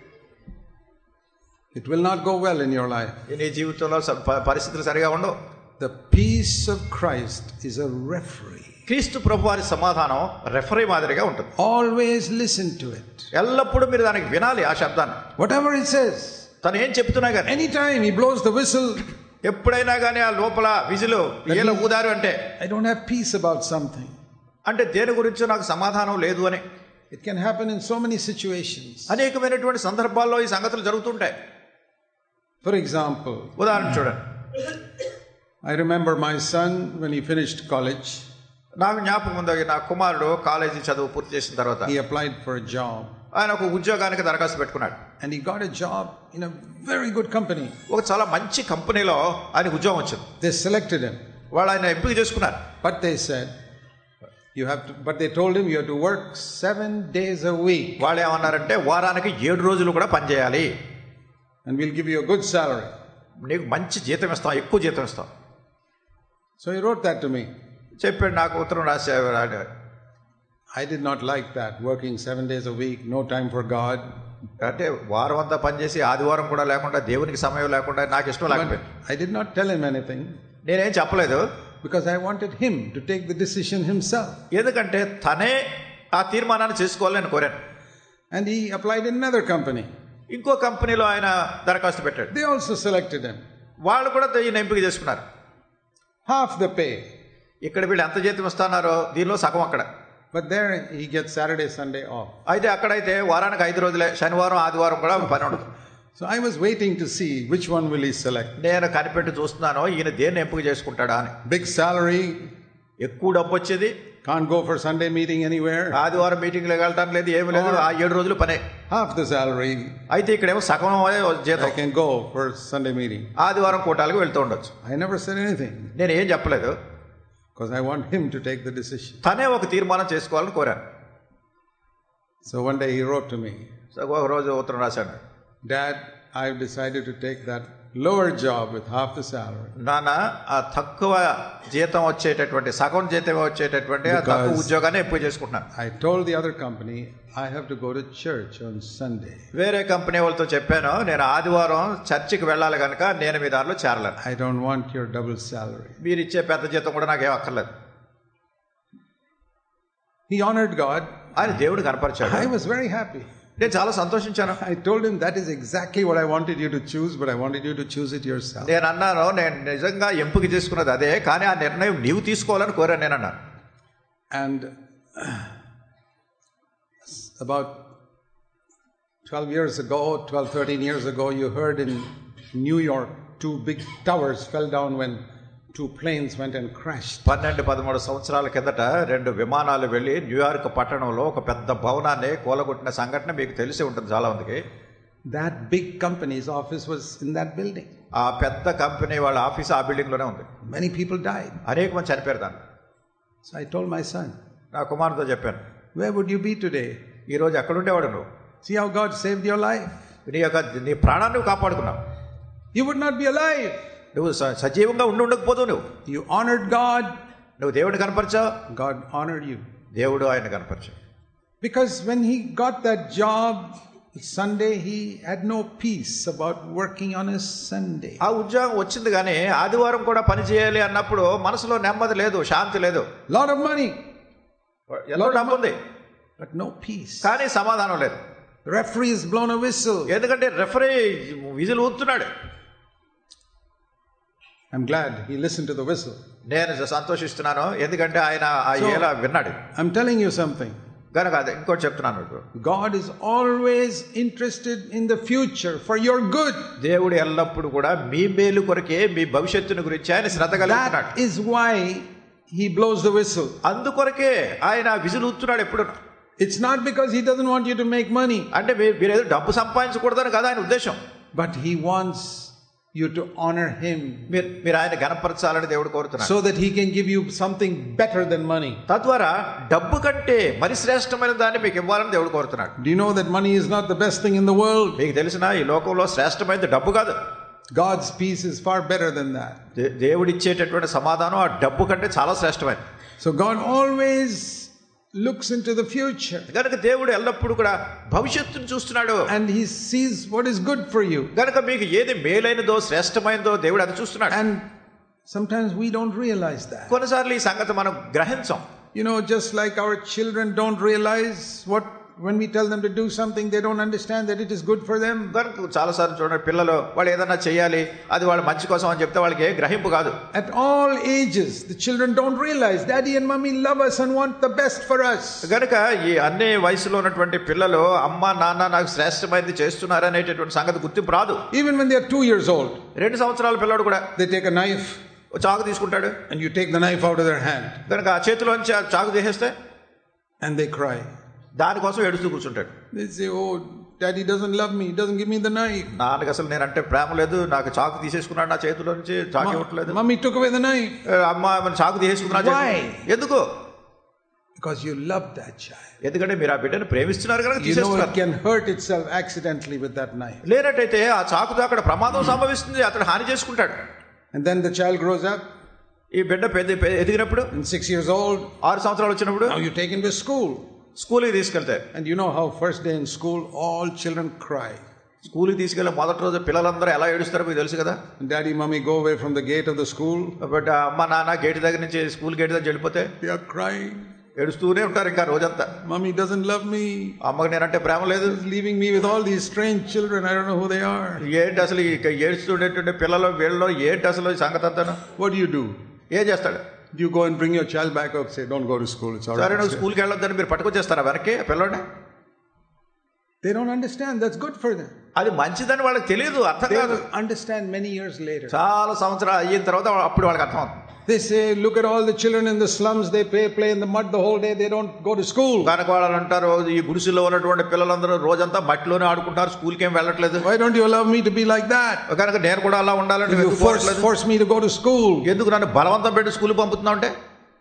it will not go well in your life. నీ జీవితంలో పరిస్థితులు సరిగా ఉండవు. The peace of Christ is a referee. క్రీస్తు ప్రభు వారి సమాధానం రెఫరీ మాదిరిగా ఉంటుంది. Always listen to it. ఎల్లప్పుడూ మీరు దానికి వినాలి ఆ శబ్దాన్ని. Whatever it says. తను ఏం చెప్తున్నా కానీ anytime he blows the whistle, ఎప్పుడైనా కానీ ఆ లోపల విజిలు ఏల ఊదారు అంటే I don't have peace about something. అంటే దేని గురించో నాకు సమాధానం లేదు అని. It can happen in so many situations. అనేకమైనటువంటి సందర్భాల్లో ఈ సంగతులు జరుగుతుంటాయి. For example, ఉదాహరణ చూడండి. I remember my son when he finished college. నాకు జ్ఞాపకం ఉంది, నా కుమారుడు కాలేజీ చదువు పూర్తి చేసిన తర్వాత he applied for a job. ఆయన ఒక ఉద్యోగానికి దరఖాస్తు పెట్టుకున్నాడు. And he got a job in a very good company. ఒక చాలా మంచి కంపెనీలో ఆయనకు ఉద్యోగం వచ్చింది. They selected him. వాళ్ళు ఆయన ఎంపిక చేసుకున్నారు. But they said but they told him you have to work 7 days a week. వాళ్ళు ఏమన్నారంటే వారానికి 7 రోజులు కూడా పని చేయాలి. And we'll give you a good salary. నీకు మంచి జీతం ఇస్తాం, ఎక్కువ జీతం ఇస్తాం. So he wrote that to me. చెప్పాడు, నాకు ఉత్తరం రాశాడు. I did not like that, working 7 days a week, no time for God. అంటే వారం అంతా పనిచేసి ఆదివారం కూడా లేకుండా దేవునికి సమయం లేకుండా నాకు ఇష్టం లేకపోయింది. I did not tell him anything. నేనేం చెప్పలేదు, because I wanted him to take the decision himself. ఎందుకంటే తనే ఆ తీర్మానాన్ని చేసుకోవాలని కోరాను. And he applied in another company. ఇంకో కంపెనీలో ఆయన దరఖాస్తు పెట్టాడు. They also selected him. వాళ్ళు కూడా ఈయన ఎంపిక చేసుకున్నారు. Half the pay. ఇక్కడ వీళ్ళు ఎంత జీతం ఇస్తున్నారో దీనిలో సగం అక్కడ. But there he gets Saturday, Sunday off. అయితే అక్కడైతే వారానికి 5 రోజులే, శనివారం ఆదివారం కూడా పని ఉండదు. So I was waiting to see which one will he select. నేను కనిపెట్టి చూస్తున్నాను ఈయన దేన్ని ఎంపిక చేసుకుంటాడా అని. Big salary, ఎక్కువ డబ్బు వచ్చేది, can't go for Sunday meeting anywhere. ఆదివారం మీటింగ్లో వెళ్ళటం లేదు, ఏమి లేదు, ఆ 7 రోజులు పనే. Half the salary, అయితే ఇక్కడేమో సగం జీతం, I can go for Sunday meeting. ఆదివారం కూటాలకు వెళ్తూ ఉండొచ్చు. I never said anything నేను ఏం చెప్పలేదు, because I want him to take the decision. తనే ఒక తీర్మానం చేసుకోవాలని కోరాను. So one day he wrote to me, ఒక రోజు ఉత్తరం రాశాడు, Dad, I've decided to take that lower job with half the salary. నాన్న, ఆ తక్కువ జీతం వచ్చేటటువంటి, సగం జీతం వచ్చేటటువంటి ఆ తక్కువ ఉద్యోగాన్ని ఎంపిక చేసుకుంటున్నాను. I told the other company I have to go to church on Sunday. వేరే కంపెనీ వాళ్ళతో చెప్పాను, నేను ఆదివారం చర్చికి వెళ్ళాలి కనుక నేను మీ దారిలో చేరలేను. I don't want your double salary. మీరు ఇచ్చే పెద్ద జీతం కూడా నాకేం అక్కర్లేదు. He honored God. ఆయన దేవుడు కనపరిచాడు. I was very happy. నేను చాలా సంతోషించాను. I told him that is exactly what I wanted you to choose, but I wanted you to choose it yourself. నేను అన్నాను, నేను నిజంగా ఎంపిక చేసుకున్నది అదే, కానీ ఆ నిర్ణయం నీవు తీసుకోవాలని కోరాను నేను అన్నాను. And about 13 years ago, you heard in New York, 2 big towers fell down when 2 planes went and crashed. 12-13 సంవత్సరాల కిందట 2 విమానాలు వెళ్ళి న్యూయార్క్ పట్టణంలో ఒక పెద్ద భవనాన్ని కూలగొట్టిన సంఘటన మీకు తెలిసి ఉంటుంది చాలా మందికి. That big company's office was in that building. ఆ పెద్ద కంపెనీ వాళ్ళ ఆఫీస్ ఆ బిల్డింగ్ లోనే ఉంది. Many people died. అనేక మంది చనిపోయారు దాన్ని. So I told my son, నా కుమారుడితో చెప్పాను, where would you be today? ఈ రోజు ఎక్కడ ఉండేవాడు నువ్వు? See how God saved your life. నీ ప్రాణాన్ని కాపాడుకున్నావు. You would not be alive. నువ్వు సజీవంగా ఉండకపోతావు. నువ్వు You honored God. నువ్వు దేవుడిని కనపరిచావు, God honored you. దేవుడు ఆయన కనపరిచావు. Because when he got that job Sunday, he had no peace about working on a Sunday. ఆ ఉద్యోగం వచ్చింది కానీ ఆదివారం కూడా పని చేయాలి అన్నప్పుడు మనసులో నెమ్మది లేదు, శాంతి లేదు. Lot of money, ఎంతో డబ్బు ఉంది, but no peace. కానీ సమాధానం లేదు. Referee has blown a whistle. ఎందుకంటే రెఫరీ విజిల్ ఊదుతున్నాడు. I'm glad he listened to the whistle. నేను సంతోషిస్తున్నాను, ఎందుకంటే ఆయన ఆ ఏలా విన్నాడు. I'm telling you something. కనుక అదే ఇంకోటి చెప్తున్నాను. God is always interested in the future for your good. దేవుడు ఎల్లప్పుడు కూడా మీ మేలు కొరకే, మీ భవిష్యత్తును గురించి ఆయన శ్రద్ధ కలిగి ఉన్నాడు. That is why he blows the whistle. అందుకొరకే ఆయన విజిల్ ఊదుతున్నాడు ఎప్పుడు. It's not because he doesn't want you to make money. అంటే మీరు ఏదో డబ్బు సంపాదించకూడదని కదా ఆయన ఉద్దేశం. But he wants you to honor him. మీరు ఆయన గణపరచాలని దేవుడు కోరుతున్నాడు. So that he can give you something better than money. తద్వారా డబ్బు కంటే మరి శ్రేష్టమైన దాన్ని మీకు ఇవ్వాలని దేవుడు కోరుతున్నాడు. Do you know that money is not the best thing in the world? మీకు తెలిసిన ఈ లోకంలో శ్రేష్టమైనది డబ్బు కాదు. God's peace is far better than that. దేవుడు ఇచ్చేటటువంటి సమాధానం ఆ డబ్బు కంటే చాలా శ్రేష్టమైనది. So God always looks into the future. గనుక దేవుడు ఎల్లప్పుడూ కూడా భవిష్యత్తును చూస్తున్నాడు. And he sees what is good for you. గనుక మీకు ఏది మేలైనదో శ్రేష్టమైనదో దేవుడు అది చూస్తున్నాడు. And sometimes we don't realize that. కొన్నిసార్లు ఈ సంగతి మనం గ్రహించం. You know, just like our children don't realize what, when we tell them to do something, they don't understand that it is good for them. గనుక చాలాసార్లు చూడండి, పిల్లలు వాళ్ళు ఏదైనా చేయాలి, అది వాళ్ళ మంచి కోసం అని చెప్తే వాళ్ళకి గ్రహింపు కాదు. At all ages, the children don't realize daddy and mommy love us and want the best for us. గనుక ఈ అన్ని వయసులో ఉన్నటువంటి పిల్లలు అమ్మ నాన్న నాకు శ్రేష్టమైనది చేస్తున్నారు అనేటటువంటి సంగతి గుర్తింపు రాదు. Even when they are 2 years old, 2 సంవత్సరాల పిల్లడు కూడా they take a knife, చాకు తీసుకుంటాడు, and you take the knife out of their hand, గనుక ఆ చేతిలోంచి చాకు తీసేస్తే and they cry. దానికోసం ఏడుస్తూ కూర్చుంటాడు. They say, oh, daddy doesn't love me, doesn't give me the knife. నాన్నకి అసలు నేనంటే ప్రేమ లేదు, నాకు చాకు తీసేసుకున్నాడు నా చేతిలో నుంచి, చాకు ఇవ్వట్లేదు. Mommy took away the knife. అమ్మ చాకు తీసేసుకున్నా. ఎందుకు? Because you love that child. ఎందుకంటే మీరు ఆ బిడ్డను ప్రేమిస్తున్నారు కనుక You know తీసేస్తున్నారు. it can hurt itself accidentally with that knife. లేనట్టయితే ఆ చాకుతో అక్కడ ప్రమాదం సంభవిస్తుంది, అతడు హాని చేసుకుంటాడు. And then the child grows up. ఈ బిడ్డ ఎదిగినప్పుడు, 6 years old, 6 సంవత్సరాలు వచ్చినప్పుడు, now you take him to school. స్కూల్కి తీసుకెళ్తారు. And you know how first day in school all children cry. స్కూల్కి తీసుకెళ్ళి మొదటి రోజు పిల్లలందరూ ఎలా ఏడుస్తారో మీకు తెలుసు కదా. Daddy, mommy go away from the gate of the school. But అమ్మ నాన్న గేట్ దగ్గర నుంచి స్కూల్ గేట్ దగ్గర వెళ్ళిపోతే They are crying. ఏడుస్తూనే ఉంటారు ఇంకా రోజంతా. Mommy doesn't love me. అమ్మకి నేనంటే ప్రేమ లేదు. She's leaving me with all these strange children. I don't know who they are. ఏంటి అసలు ఏడుస్తుండేటువంటి పిల్లలు వీళ్ళలో ఏంటి అసలు ఈ సంగతి అంతా? What do? ఏం చేస్తాడు? You go and bring your child back up, say don't go to school, it's all right. సరే నువ్వు స్కూల్కి వెళ్ళొద్దని మీరు పట్టుకొచ్చేస్తారా వెనక్కి పిల్లల్ని? They don't understand that's good for them. అది మంచిదని వాళ్ళకి తెలియదు, అర్థం కాదు. Understand many years later. చాలా సంవత్సరాలు అయిన తర్వాత అప్పుడు వాళ్ళకి అర్థం అవుతుంది. They say, look at all the children in the slums, they play in the mud the whole day, they don't go to school. కనుక వాళ్ళు అంటారు ఈ గుడిసెల్లో ఉన్నటువంటి పిల్లలందరూ రోజంతా మట్టిలోనే ఆడుకుంటారు, స్కూల్కి ఏం వెళ్ళట్లేదు. Why don't you allow me to be like that? కనుక నేను కూడా అలా ఉండాలంటే you force me to go to school. ఎందుకు నన్ను బలవంతం పెట్టి స్కూల్ పంపుతున్నావు అంటే?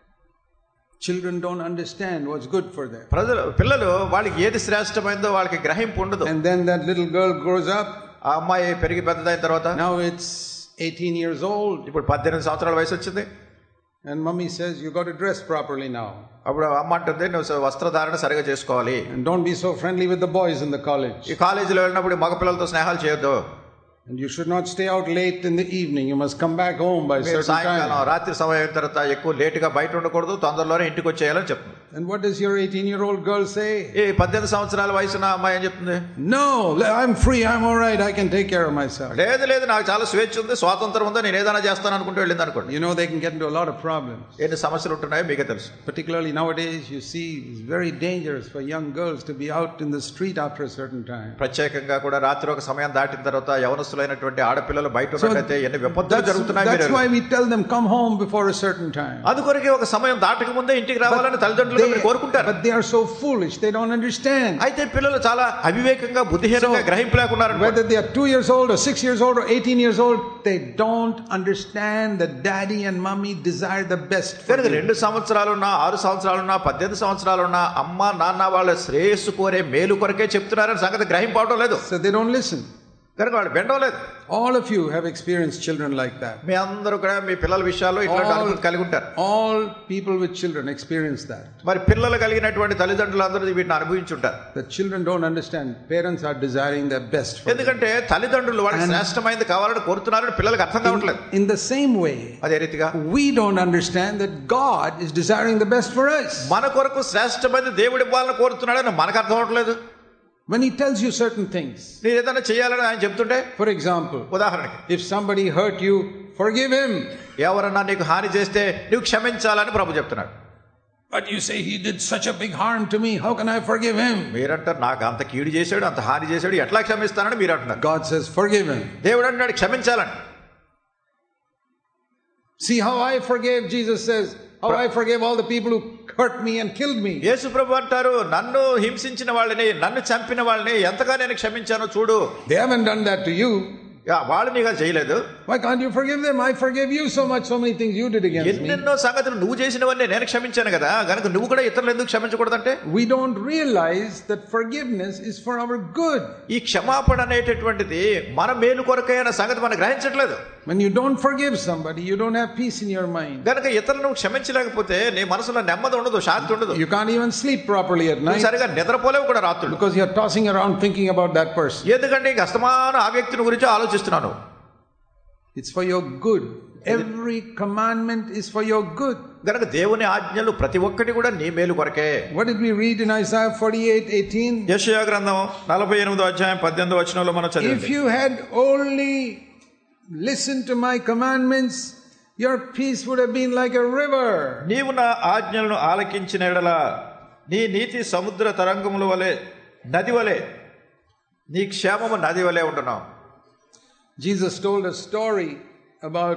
Children don't understand what's good for them. పిల్లలు వాళ్ళకి ఏది శ్రేష్టమైందో వాళ్ళకి గ్రహింపు ఉండదు. And then that little girl grows up. ఆ అమ్మాయి పెరిగి పెద్దదైన తర్వాత now it's 18 years old. ఇప్పుడు 18 సంవత్సరాల వయసు వచ్చింది. And mommy says you got to dress properly now. అప్పుడు అమ్మ అంటుంది నువ్వు వస్త్రధారణ సరిగా చేసుకోవాలి. And don't be so friendly with the boys in the college. ఈ కాలేజీలో వెళ్ళినప్పుడు మగ పిల్లలతో స్నేహాలు చేయొద్దు. And you should not stay out late in the evening. You must come back home by certain time. రాత్రి సమయం తర్వాత ఎక్కువ లేట్ గా బయట ఉండకూడదు, తొందరలోనే ఇంటికి వచ్చేయాలని చెప్తుంది. And what does your 18-year-old girl say? ఏ 18 సంవత్సరాల వయసున్న అమ్మాయి ఏం చెప్తుంది? No, I'm free, I'm all right, I can take care of myself. లేదు నాకు చాలా స్వేచ్ఛ ఉంది, స్వాతంత్రం ఉంది, నేను ఏదైనా చేస్తాను అనుకుంటూ వెళ్ళింది అనుకోండి. You know they can get into a lot of problems. ఎన్ని సమస్యలు ఉంటున్నాయో మీకే తెలుసు. Particularly nowadays you see it's very dangerous for young girls to be out in the street after a certain time. ప్రత్యేకంగా కూడా రాత్రి ఒక సమయం దాటిన తర్వాత యవనస్తులైనటువంటి ఆడపిల్లలు బయట ఉన్నట్లయితే ఎన్ని విపత్తులు జరుగుతున్నాయి. That's why we tell them come home before a certain time. అందుకొరకే ఒక సమయం దాటక ముందే ఇంటికి రావాలని తల్లిదండ్రులు కోరుకుంటారు. But they are so foolish, they don't understand. అయితే పిల్లలు చాలా అవివేకంగా బుద్ధిహీనంగా గ్రహింపలేకున్నారు. Whether they are 2 years old or 6 years old or 18 years old, they don't understand that daddy and mommy desire the best for them. 2 సంవత్సరాలున్నా 6 సంవత్సరాలున్నా 18 సంవత్సరాలున్నా అమ్మ నాన్న వాళ్ళ శ్రేయస్సు కోరే మేలు కొరకే చెప్తున్నారని సంగతి గ్రహింపవడం లేదు. So they don't listen. కనుక వాళ్ళు వినడం లేదు. All of you have experienced children like that. మీ అందరూ కూడా మీ పిల్లల విషయాల్లో ఇట్లాంటి అనుభూతి కలిగి ఉంటారు. All people with children experience that. మరి పిల్లలు కలిగినటువంటి తల్లిదండ్రులు అందరూ వీటిని అనుభవించి ఉంటారు. The children don't understand. Parents are desiring their best for them. ఎందుకంటే తల్లిదండ్రులు వాళ్ళకి శ్రేష్టమైనది కావాలని కోరుతున్నారని పిల్లలకు అర్థం కావట్లేదు. In the same way, అదే రీతిగా we don't understand that God is desiring the best for us. మన కొరకు శ్రేష్టమైనది దేవుడు ఇవ్వాలని కోరుతున్నాడని మనకు అర్థం అవట్లేదు. When he tells you certain things, మీరు ఏదైనా చేయాలని ఆయన చెప్తుంటే, for example, ఉదాహరణకి if somebody hurt you, forgive him. ఎవరన్నా నీకు హాని చేస్తే నువ్వు క్షమించాలని ప్రభు చెప్తున్నాడు. But you say he did such a big harm to me, how can I forgive him? మీరంటారు నాకు అంత కీడు చేశాడు, అంత హాని చేశాడు, ఎట్లా క్షమిస్తానని మీరు అంటున్నారు. God says forgive him. దేవుడు అంటున్నాడు క్షమించాలని. See how I forgave, Jesus says, how I forgave all the people who hurt me and killed me. యేసు ప్రభు అంటారు నన్ను హింసించిన వాళ్ళని, నన్ను చంపిన వాళ్ళని ఎంతగా నేను క్షమించానో చూడు. They haven't done that to you. వాళ్ళు నీకు చేయలేదు. Why can't you forgive them? I forgave you so many things you did against me. ఎన్నెన్నో సంగతులు నువ్వు చేసినవన్నీ నేను క్షమించాను కదా, కనుక నువ్వు కూడా ఇతరులు ఎందుకు క్షమించకూడదంటే? We don't realize that forgiveness is for our good. ఈ క్షమాపణ అనేటటువంటిది మన మేలు కొరకే అనే సంగతి మనం గ్రహించట్లేదు. When you don't forgive somebody, you don't have peace in your mind. కనుక ఇతరులను క్షమించలేకపోతే నీ మనసులో నెమ్మది ఉండదు, శాంతి ఉండదు. You can't even sleep properly at night. సరిగా నిద్రపోలేవు కూడా రాత్రులు. Because you are tossing around thinking about that person. ఎందుకంటే ఇంక అస్తమాన ఆ వ్యక్తిని గురించి ఆలోచిస్తున్నాను. It's for your good. Every commandment is for your good. గనుక దేవుని ఆజ్ఞలు ప్రతి ఒక్కటి కూడా నీ మేలు కొరకే. What did we read in Isaiah 48:18? యెషయా గ్రంథం 48వ అధ్యాయం 18వ వచనంలో మనం చదివాం. If you had only listened to my commandments, your peace would have been like a river. నీవు నా ఆజ్ఞలను ఆలకించిన యెడల నీ నీతి సముద్ర తరంగముల వలె నది వలె, నీ క్షేమము నది వలె ఉండును. Jesus told a story about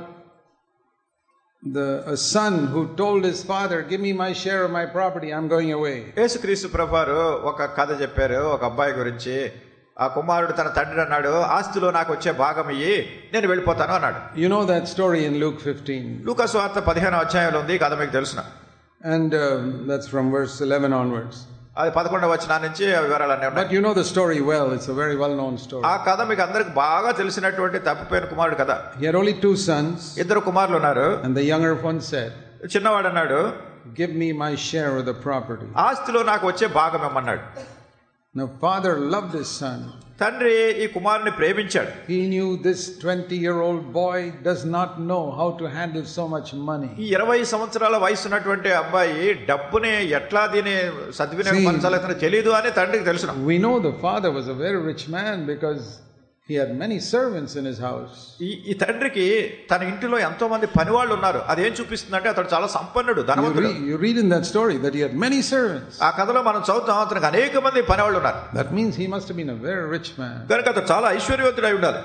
a son who told his father, give me my share of my property, I'm going away. యేసుక్రీస్తు ప్రభువారు ఒక కథ చెప్పారు ఒక అబ్బాయి గురించి. ఆ కుమారుడు తన తండ్రి అన్నాడు, ఆస్తిలో నాకు వచ్చే భాగం ఇయ్యి, నేను వెళ్ళిపోతాను అన్నాడు. You know that story in Luke 15. లూకా సువార్త 15వ అధ్యాయంలో ఉంది, కథ మీకు తెలుసునా? And that's from verse 11 onwards. అది 11వ వచనం నుంచి వివరాలన్నీ ఉన్నాయి. But you know the story well, it's a very well known story. ఆ కథ మీకు అందరికి బాగా తెలిసినటువంటి తప్పిపోయిన కుమారుడు కథ. He had only 2 sons. ఇద్దరు కుమారులు ఉన్నారు. And the younger one said, చిన్నవాడు అన్నాడు, give me my share of the property. ఆస్తిలో నాకు వచ్చే భాగం ఇమ్మన్నాడు. Now father loved his son. తండ్రి ఈ కుమారుని ప్రేమించాడు. He knew this 20-year-old boy does not know how to handle so much money. ఈ 20 సంవత్సరాల వయసు ఉన్నటువంటి అబ్బాయి డబ్బుని ఎట్లా దీని సద్వినియోగపరచాలో తెలియదు అని తండ్రికి తెలుసు. We know the father was a very rich man because he had many servants in his house. ఈ తండ్రికి తన ఇంటిలో ఎంతో మంది పనివాళ్ళు ఉన్నారు. అదేం చూపిస్తుందంటే అతడు చాలా సంపన్నుడు, ధనవంతుడు. You read in that story that he had many servants. ఆ కథలో మనం చదువుతాం అతనికి అనేక మంది పనివాళ్ళు ఉన్నారు. That means he must have been a very rich man. కనుక అతడు చాలా ఐశ్వర్యవంతుడై ఉండాలి.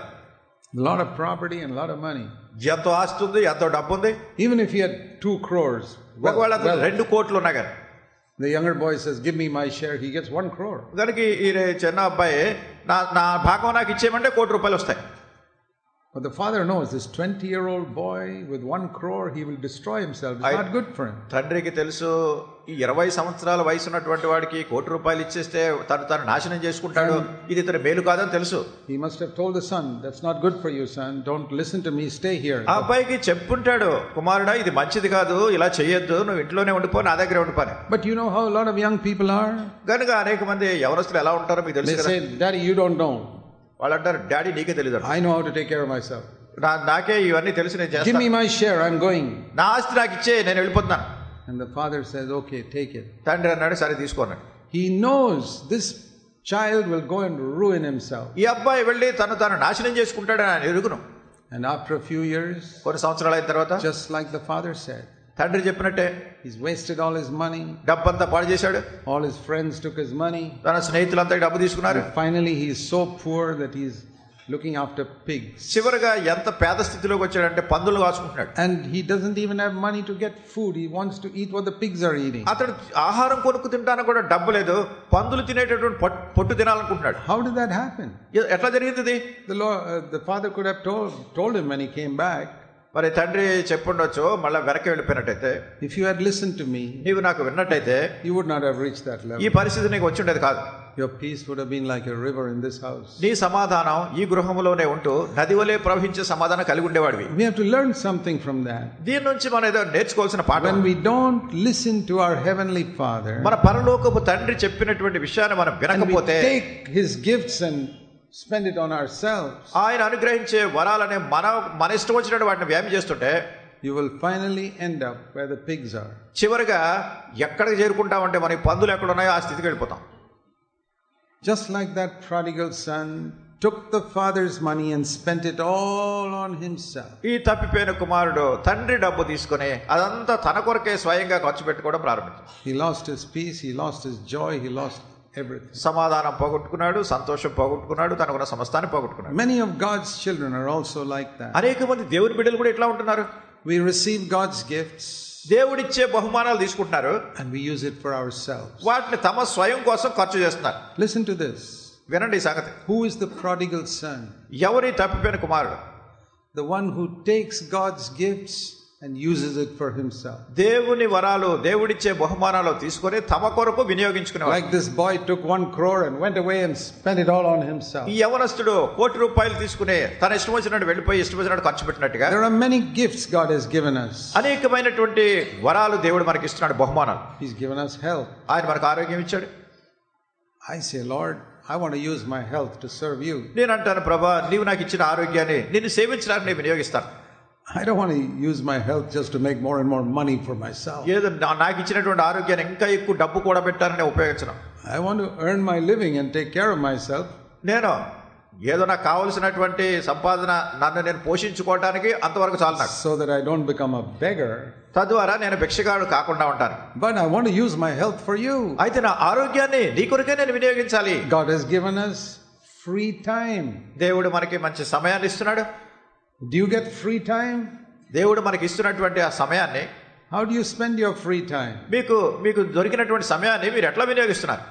A lot of property and a lot of money. ఎంతో ఆస్తి ఉంది, ఎంతో డబ్బు ఉంది. Even if he had 2 crores. ఒకవేళ అతను 2 కోట్లు ఉన్నా కానీ the younger boy says, give me my share, he gets 1 crore. కనుక ఈ చిన్న అబ్బాయి నా భాగం నాకు ఇచ్చేయమంటే ₹1 వస్తాయి. But the father knows this 20-year-old boy with 1 crore, he will destroy himself. It's not good for him. తండ్రికి తెలుసు ఈ 20 సంవత్సరాల వయసు ఉన్నటువంటి వాడికి ₹1 ఇచ్చేస్తే తను నాశనం చేసుకుంటాడు, ఇది ఇతని మేలు కాదని తెలుసు. He must have told the son, that's not good for you son, don't listen to me, stay here. ఆ అబ్బాయికి చెప్పుంటాడు, కుమారుడా ఇది మంచిది కాదు, ఇలా చేయొద్దు, నువ్వు ఇంట్లోనే ఉండిపో, నా దగ్గర ఉండిపోని. But you know how a lot of young people are? కనుక అనేక మంది యవనస్తులు ఎలా ఉంటారో మీకు తెలుసు కదా. They say, daddy you don't know. వాళ్ళు అంటారు, డాడీ నీకే తెలియదు. I know how to take care of myself. నాకే ఇవన్నీ తెలుసు, నేను చేస్తాను. Give me my share, I'm going. నా ఆస్తి నాకు ఇచ్చే, నేను వెళ్ళిపోతున్నాను. And the father says, okay, take it. తండ్రి అన్నాడు, సరే తీసుకోన్నాడు. He knows this child will go and ruin himself. ఈ అబ్బాయి వెళ్ళి తను నాశనం చేసుకుంటాడు అని ఎరుగును. And after a few years, కొన్ని సంవత్సరాలు అయిన తర్వాత, just like the father said, తండ్రి చెప్పినట్టే he's wasted all his money. డబ్బంతా పాడు చేశాడు. All his friends took his money. తన స్నేహితులంతా డబ్బు తీసుకున్నారు. Finally he is so poor that he's looking after pigs. చివరగా ఎంత పేద స్థితిలోకి వచ్చాడంటే పందులు కాసుకుంటున్నాడు. And he doesn't even have money to get food. He wants to eat what the pigs are eating. అతడు ఆహారం కొనుక్కు తింటానికి కూడా డబ్బు లేదు, పందులు తినేటటువంటి పొట్టు తినాలనుకుంటున్నాడు. How did that happen? ఎట్లా జరిగింది? The father could have told him when he came back. మరి తండ్రి చెప్పుండొచ్చు, మళ్ళీ వెనక్కి వెళ్ళిపోయినట్టయితే, if you had listened to me, నీవు నాకు విన్నట్టయితే, you would not have reached that level. ఈ పరిస్థితి నీకు వచ్చి ఉండేది కాదు. Your peace would have been like a river in this house. నీ సమాధానం ఈ గృహములోనే ఉంటూ నది వలె ప్రవహించే సమాధానం కలిగి ఉండేవాడివి. We have to learn something from that. దీని నుంచి మనం ఏదో నేర్చుకోవాల్సిన పాఠం. When we don't listen to our heavenly Father, మన పరలోకపు తండ్రి చెప్పినటువంటి విషయాన్ని మనం వినకపోతే, and we take his gifts and spend it on ourselves, ఆయన అనుగ్రహించే వరాలని మన ఇష్టం వచ్చినట్టు వాటిని వ్యాయామం చేస్తుంటే, you will finally end up where the pigs are. చివరిగా ఎక్కడికి చేరుకుంటామంటే మన పందులు ఎక్కడ ఉన్నాయో ఆ స్థితికి వెళ్ళిపోతాం. Just like that prodigal son took the father's money and spent it all on himself. ఈ తప్పిపోయిన కుమారుడు తండ్రి డబ్బు తీసుకొని అదంతా తన కొరకే స్వయంగా ఖర్చు పెట్టుకోవడం ప్రారంభించాడు. He lost his peace, he lost his joy, he lost everything. సమాధానం పోగొట్టుకున్నాడు, సంతోషం పోగొట్టుకున్నాడు, తనకున్న సమస్తాన్ని పోగొట్టుకున్నాడు. Many of God's children are also like that. అనేక మంది దేవుని బిడ్డలు కూడా ఇట్లా ఉంటున్నారు. We receive God's gifts, దేవుడిచ్చే బహుమానాలు తీసుకుంటున్నారు, and we use it for ourselves. వాటిని తమ స్వయం కోసం ఖర్చు చేస్తున్నారు. Listen to this. వినండి ఈ సంగతి. Who is the prodigal son? ఎవరి తప్పిపోయిన కుమారుడు? The one who takes God's gifts and uses it for himself. దేవుని వరాలు, దేవుడిచ్చే బహుమానాలు తీసుకొని తమ కొరకు వినియోగించుకునేవాడు. Like this boy took 1 crore and went away and spent it all on himself. ఈ యవనస్తుడు ₹1 తీసుకుని తన ఇష్టం వచ్చినట్టు వెళ్ళిపోయి ఇష్టం వచ్చినట్టు ఖర్చు పెట్టినట్టుగా, There are many gifts God has given us. అనేకమైనటువంటి వరాలు దేవుడు మనకి ఇస్తున్నాడు, బహుమానాలు. He's given us health. ఆయన మనకు ఆరోగ్యం ఇచ్చాడు. I say, Lord, I want to use my health to serve you. నేను అంటాను, ప్రభా నీవు నాకు ఇచ్చిన ఆరోగ్యాన్ని నిన్ను సేవించడానికి నేను వినియోగిస్తాను. I don't want to use my health just to make more and more money for myself. ఏదో నాకు ఇచ్చినటువంటి ఆరోగ్యాన్ని ఇంకా ఎక్కువ డబ్బు కూడా పెట్టాలని ఉపయోగించను. I want to earn my living and take care of myself. నేను ఏదో నాకు కావలసినటువంటి సంపాదన నన్ను నేను పోషించుకోవడానికి అంతవరకు చాలు నాకు. So that I don't become a beggar. తద్వారా నేను భిక్షగాడు కాకుండా ఉంటాను. But I want to use my health for you. అయితే నా ఆరోగ్యాన్ని నీ కొరకే నేను వినియోగించాలి. God has given us free time. దేవుడు మనకి మంచి సమయాన్ని ఇస్తున్నాడు. Do you get free time? దేవుడు మనకి ఇస్తున్నటువంటి ఆ సమయాన్ని, how do you spend your free time? మీకు దొరికినటువంటి సమయాన్ని మీరు ఎట్లా వినియోగిస్తున్నారు?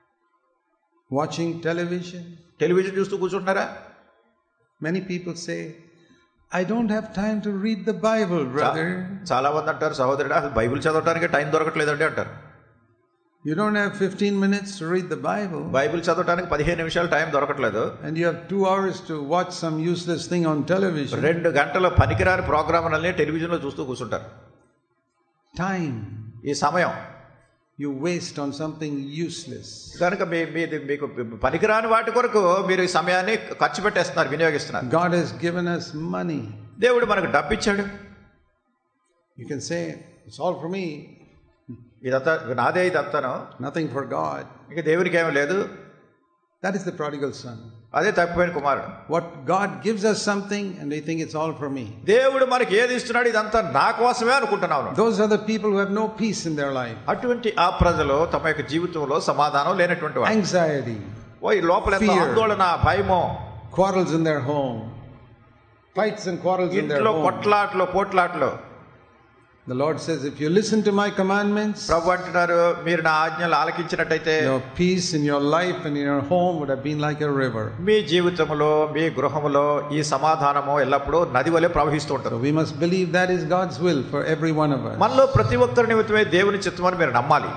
Watching television? టెలివిజన్ చూస్తూ కూర్చుంటున్నారా? Many people say, I don't have time to read the Bible, brother. చాలా మంది అంటారు, సహోదరుడా అసలు బైబిల్ చదవడానికి టైం దొరకట్లేదండి అంటారు. You don't have 15 minutes to read the Bible. Bible చదవడానికి 15 నిమిషాలు టైం దొరకట్లేదు. And you have 2 hours to watch some useless thing on television. 2 గంటల పనికిరాని ప్రోగ్రాములన్నీ టెలివిజన్లో చూస్తూ కూర్చుంటారు. Time. ఈ సమయం. you waste on something useless. కనుక మీకు పనికిరాని వాటి కొరకు మీరు ఈ సమయాన్ని ఖర్చు పెట్టేస్తున్నారు, వినియోగిస్తున్నారు. God has given us money. దేవుడు మనకు డబ్బు ఇచ్చాడు. You can say it's all for me. ఇదంతా నాదే, ఇదంతాను. Nothing for God. ఇక దేవునికి ఏమీ లేదు. That is the prodigal son. అదే తప్పిపోయిన కుమారుడు. What God gives us something and we think it's all for me. దేవుడు మనకి ఏది ఇస్తున్నాడు, ఇదంతా నా కోసమే అనుకుంటున్నాను. Those are the people who have no peace in their life. అటువంటి ఆ ప్రజలు తమ యొక్క జీవితంలో సమాధానం లేనటువంటి వారు. Anxiety, ఈ లోపల ఎంత ఆందోళన, భయమో, quarrels in their home, fights and quarrels in their home. ఇంట్లో కొట్లాట్లు, పోట్లాట్లు. The Lord says, if you listen to my commandments, ప్రభు అంటున్నారు, మీరు నా ఆజ్ఞలు ఆలకించినట్టయితే your peace in your life and in your home would have been like a river. మీ జీవితంలో, మీ గృహములో ఈ సమాధానము ఎల్లప్పుడూ నది వలె ప్రవహిస్తూ ఉంటుంది. So we must believe that is God's will for every one of us. మనలో ప్రతి ఒక్కరి నిమిత్తమే దేవుని చిత్తమని మీరు నమ్మాలి.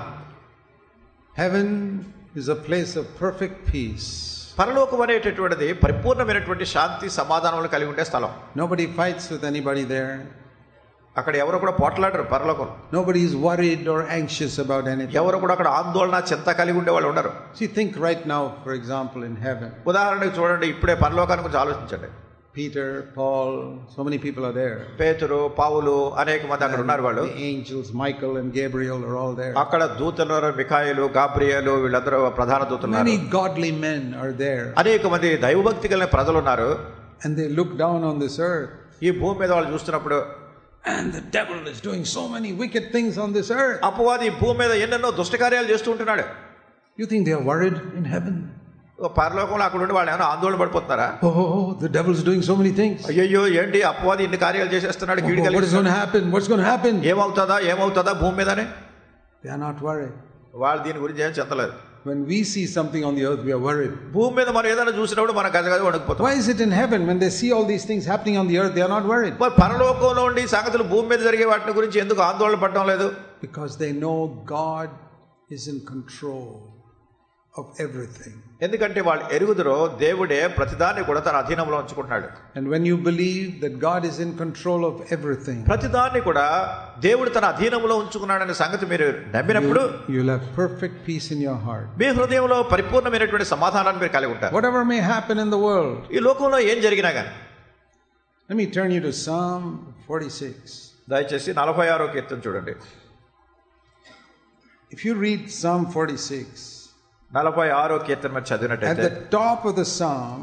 Heaven is a place of perfect peace. పరలోకం అనేటటువంటిది పరిపూర్ణమైనటువంటి శాంతి సమాధానములు కలిగి ఉండే స్థలం. Nobody fights with anybody there. అక్కడ ఎవరు కూడా పోట్లాడరు పరలోకం. Nobody is worried or anxious about anything. ఎవరు కూడా అక్కడ ఆందోళన, చింత కలిగి ఉండే వాళ్ళు ఉండరు. See, think right now, for example, in heaven. ఉదాహరణకు చూడండి, ఇప్పుడే పరలోకాన్ని గురించి ఆలోచించండి. Peter, Paul, so many people are there. పేతురు, పౌలు, అనేక మంది అక్కడ ఉన్నారు. వాళ్ళు the angels, Michael and Gabriel are all there. అక్కడ దూతలు, మిఖాయిలు, గాబ్రియేలు, వీళ్ళందరూ ప్రధాన దూతలు. Many godly men are there. అనేక మంది దైవభక్తి కలిగిన ప్రజలు ఉన్నారు. And they look down on this earth. ఈ భూమి మీద వాళ్ళు చూస్తున్నప్పుడు, and the devil is doing so many wicked things on this earth. అపవాది ఈ భూమి మీద ఎన్నెన్నో దుష్ట కార్యాలు చేస్తూ ఉంటున్నాడు. You think they are worried in heaven? పరలోకంలో అక్కడ ఉండి వాళ్ళు ఏమైనా ఆందోళన పడిపోతున్నారా? Oh, the devil is doing so many things. అయ్యో, ఏంటి అపవాది ఇన్ని కార్యాలు చేసేస్తున్నాడు, what is going to happen? What's going to happen? ఏమవుతుందా భూమి మీదనే? They are not worried. వాళ్ళు దీని గురించి ఏం చెంతలేదు. When we see something on the earth, we are worried. భూమి మీద మనం ఏదైనా చూసినప్పుడు మన గజగజ వణికిపోతాం. Why is it in heaven when they see all these things happening on the earth, they are not worried? మరి పరలోకంలో ఉండి సంగతులు భూమి మీద జరిగే వాటి గురించి ఎందుకు ఆందోళన పడడం లేదు? Because they know God is in control of everything. ఎందుకంటే వాళ్ళు ఎరుగుదురో దేవుడే ప్రతిదాన్ని కూడా తన అధీనంలో ఉంచుకుంటున్నాడు. And when you believe that God is in control of everything, ప్రతిదాన్ని కూడా దేవుడు తన అధీనంలో ఉంచుకున్నాడనే సంగతి మీరు నమ్మినప్పుడు you'll have perfect peace in your heart. మీ హృదయంలో పరిపూర్ణమైనటువంటి సమాధానాన్ని మీరు కలిగి ఉంటారు. Whatever may happen in the world, ఈ లోకంలో ఏం జరిగినా కానీ. let me turn you to Psalm 46. దయచేసి 46వ కీర్తన చూడండి. If you read Psalm 46, 46వ కీర్తన మీరు చదివినట్లయితే, at the top of the psalm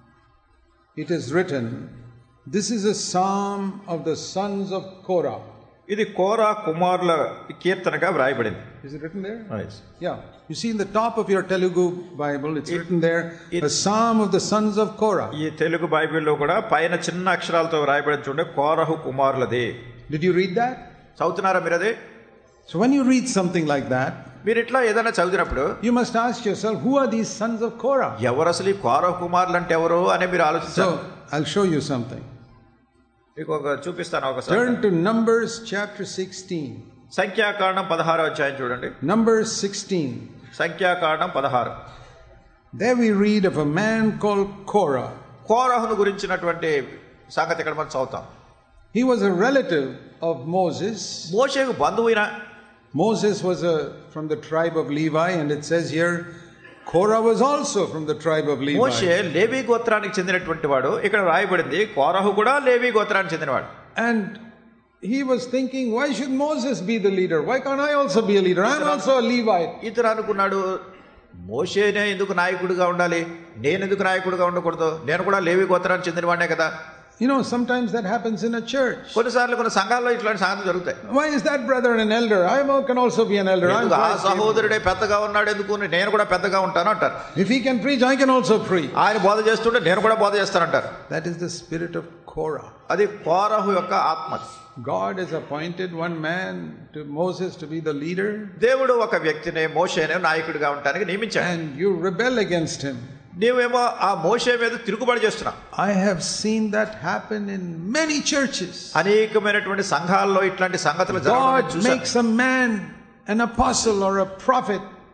it is written, this is a psalm of the sons of Korah. ఇది కోరా కుమారుల కీర్తనగా వ్రాయబడింది. Is it written there? Yes. Yeah. You see in the top of your Telugu Bible, it's written there, a psalm of the sons of Korah. ఈ తెలుగు బైబిల్లో కూడా పైన చిన్న అక్షరాలతో వ్రాయబడింది చూడండి, కోరహు కుమారులది. Did you read that? చదువుతున్నారా మీరు అది? So when you read something like that, మీరు ఇట్లా ఏదైనా చదివినప్పుడు you must ask yourself, who are these sons of Korah? ఎవరు అసలు ఈ కోరహు కుమారులు అంటే ఎవరు అని మీరు ఆలోచించాలి. So I'll show you something. మీకు చూపిస్తాను ఒకసారి. Turn to Numbers chapter 16. సంఖ్యాకాండం 16వ అధ్యాయం చూడండి. Numbers 16. సంఖ్యాకాండం 16. There we read of a man called Korah. కోరహును గురించినటువంటి సంగతి ఇక్కడ మనం చదువుతాం. He was a relative of Moses. మోషేకు బంధువైన. Moses was from the tribe of Levi, and it says here Korah was also from the tribe of Levi. మోషే లేవి గోత్రానికి చెందినటువంటి వాడు. ఇక్కడ రాయబడింది కోరహు కూడా లేవి గోత్రానికి చెందినవాడు. And he was thinking, why should Moses be the leader? Why can't I also be a leader? I'm also a Levite. ఇతను అనుకున్నాడు, మోషేనే ఎందుకు నాయకుడిగా ఉండాలి, నేను ఎందుకు నాయకుడిగా ఉండకూడదు, నేను కూడా లేవి గోత్రానికి చెందినవాడే కదా. You know, sometimes that happens in a church. కొన్నిసార్లు కొన్ని సంఘాల్లో ఇట్లాంటి సంగతులు జరుగుతాయి. Why is that brother an elder? I can also be an elder. ఆ సహోదరుడే పెద్దగా ఉన్నాడు ఎందుకు, నేను కూడా పెద్దగా ఉంటాను అంటారు. If he can preach, I can also preach. ఆయన బోధ చేస్తుంటే నేను కూడా బోధ చేస్తానంటారు. That is the spirit of Korah. అది కోరహు యొక్క ఆత్మ. God has appointed one man to Moses to be the leader. దేవుడు ఒక వ్యక్తిని మోషేనే నాయకుడిగా ఉండడానికి నియమించాడు. And you rebel against him. నీవేమో ఆ మోషే మీద తిరుగుబాటు చేస్తున్నావు. I have seen that happen in many churches. అనేకమైనటువంటి సంఘాల్లో ఇట్లాంటి సంగతులు జరగడం God makes a man an apostle or a prophet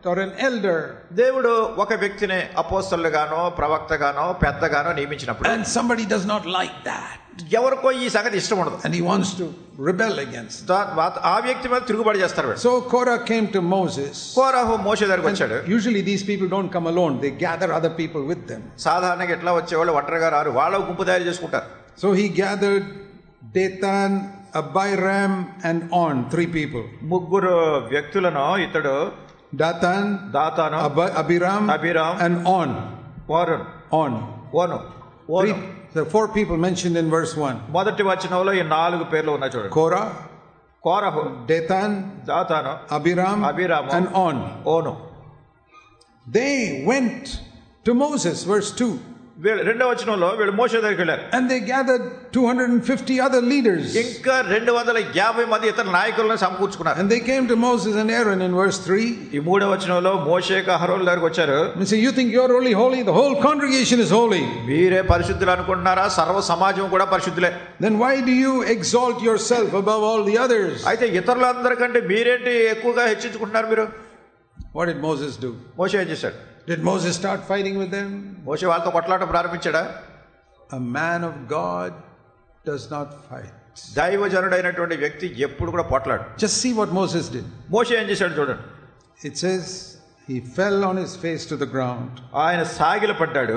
or an elder, దేవుడు ఒక వ్యక్తిని అపోస్తలుగానో ప్రవక్తగానో పెద్దగానో నియమించినప్పుడు and somebody does not like that, ఎవరికో ఈ సంగతి ఇష్టం ఉండదు, and he wants to rebel against it. ఆ వ్యక్తి మీద తిరుగుబాటు చేస్తారు. So Korah came to Moses. కోరహు మోషే దగ్గరికి వచ్చాడు. Usually these people don't come alone, they gather other people with them. సాధారణంగా ఎట్లా వచ్చేవాళ్ళు ఒంటరిగా రారు, వాళ్ళ గుంపు తయారు చేసుకుంటారు. So he gathered Dathan, Abiram and On, 3 people. ముగ్గురు వ్యక్తులను ఇతడు Dathan, Dathan, Abiram and On. On. The 4 people mentioned in verse 1. మొదటి వచనంలో ఈ 4 పేర్లు ఉన్నాయి చూడండి. Korah, Dathan, Dathan, Abiram and On. On. They went to Moses, verse 2. రెండవ వచనంలో వీళ్ళు మోషే దగ్గరికి వెళ్ళారు. And they gathered 250 other leaders. ఇంకా 250 మంది ఇతర నాయకులను సమకూర్చుకున్నారు. And they came to Moses and Aaron in verse 3. ఈ మూడవ వచనంలో మోషేకు అహరోను దగ్గరికి వచ్చారు. And say, you think you're only holy? The whole congregation is holy. మీరే పరిశుద్ధులు అనుకుంటున్నారా? సర్వ సమాజం కూడా పరిశుద్ధులే. Then why do you exalt yourself above all the others? అయితే ఇతరులందరికంటే మీరేంటి ఎక్కువగా హెచ్చించుకుంటున్నారు మీరు? What did Moses do? మోషే ఏం చేశాడు? Did Moses start fighting with them? మోషే వాళ్ళతో కొట్లాట ప్రారంభించాడా? A man of God does not fight. దైవజనుడైనటువంటి వ్యక్తి ఎప్పుడు కూడా పోట్లాడు. Just see what Moses did. మోషే ఏం చేశాడు చూడండి. It says he fell on his face to the ground. ఆయన సాగిలపడ్డాడు.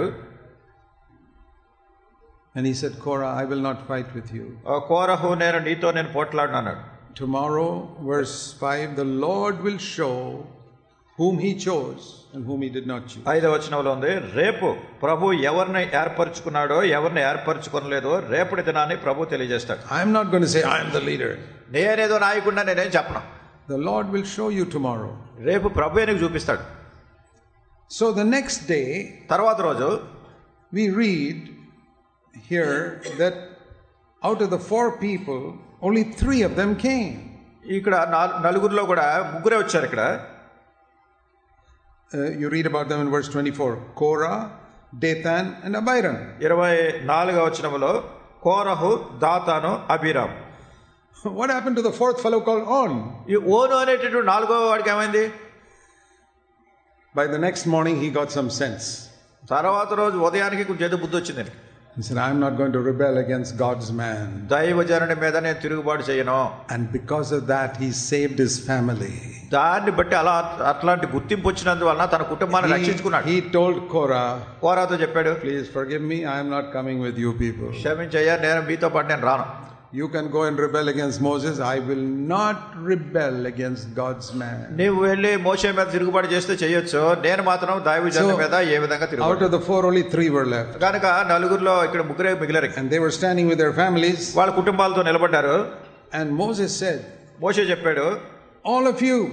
And he said, Korah, I will not fight with you. కోరహు, నీతో నేను పోట్లాడను అన్నాడు. Tomorrow, verse 5, the Lord will show whom he chose and whom he did not choose. 5వ వచనంలో ఉంది, రేపు ప్రభు ఎవరిని ఏర్పరచుకున్నాడో ఎవరిని ఏర్పరచుకోలేదో రేపటి దినాన్ని ప్రభు తెలియజేస్తాడు. I am not going to say I am the leader. నేనేదో నాయకుడినా నేనేం చెప్పను. The Lord will show you tomorrow. రేపు ప్రభు నీకు చూపిస్తాడు. So the next day, తర్వాత రోజు we read here that out of the 4 people, only 3 of them came. ఇక్కడ నలుగురిలో కూడా ముగ్గురే వచ్చారు. ఇక్కడ you read about them in verse 24. Korah, Dathan and Abiram. 24వ వచనంలో Korah, Dathan, Abiram. What happened to the 4th fellow called On? ఈ ఓను అనేటటువంటి 4వ వాడికి ఏమైంది? By the next morning he got some sense. తర్వాత రోజు ఉదయానికి కొంచెం బుద్ధి వచ్చింది. He said, I am not going to rebel against God's man. దైవజనుడి మీద నేను తిరుగుబాటు చేయను. And because of that he saved his family. దాన్ని బట్టి అట్లాంటి గుర్తింపు వచ్చినందువలన తన కుటుంబాన్ని రక్షించుకున్నాడు. He told కోరాతో చెప్పాడు, please forgive me, I am not coming with you people. క్షమించయ్యా, నేను మీతో పాటు నేను రాను. You can go and rebel against Moses. I will not rebel against God's man. నీవు వెళ్ళి మోషే మీద తిరుగుబాటు చేస్తే చేయొచ్చు, నేను మాత్రం దైవజనుడి మీద ఏ విధంగా తిరుగుబాటు. Out of the 4 only 3 were left. కనుక నలుగురిలో ఇక్కడ ముగ్గురే మిగిలారు. And they were standing with their families. వాళ్ళ కుటుంబాలతో నిలబడ్డారు. And Moses said, మోషే చెప్పాడు, all of you,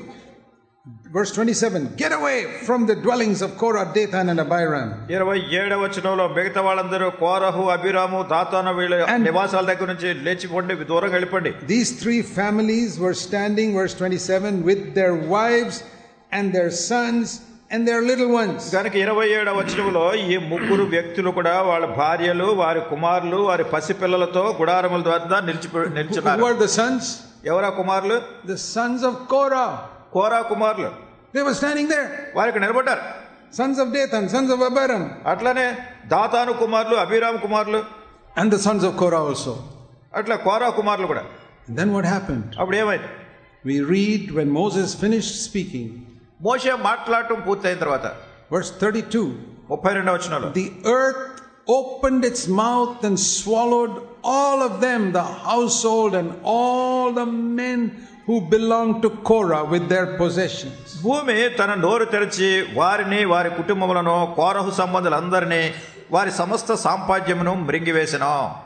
verse 27, get away from the dwellings of Korah, Dathan and Abiram. 27వ వచనంలో మిగతా వాళ్ళందరూ కోరహు, అబీరాము, దాతాను వీళ్ళ నివాసాల దగ్గర నుంచి లేచిపోండి, దూరంగా వెళ్ళిపోండి. These 3 families were standing, verse 27, with their wives and their sons and their little ones. కనుక 27వ వచనంలో ఈ ముగ్గురు వ్యక్తులు కూడా వాళ్ళ భార్యలు, వారి కుమారులు, వారి పసిపిల్లలతో గుడారముల వద్ద నిల్చున్నారు. Who were the sons? ఎవరా కుమారులు? The sons of Korah. కోరా కుమారులు. They were standing there. వారికి నిలబడ్డారు. Sons of Dathan, sons of Abiram. అట్లానే దాతాను కుమారులు, అబీరాం కుమారులు. And the sons of Korah also. అట్లా కోరా కుమారులు కూడా. And then what happened? అప్పుడు ఏమైంది? We read when Moses finished speaking. మోషే మాట్లాడటం పూర్తయిన తర్వాత verse 32. 32వ వచనంలో, the earth opened its mouth and swallowed all of them, the household and all the men who belonged to Korah with their possessions. భూమి తన నోరు తెరిచి వారిని, వారి కుటుంబములను, కోరహు సంబంధులందరినీ, వారి సమస్త సాంపాద్యమును మృంగివేసెను.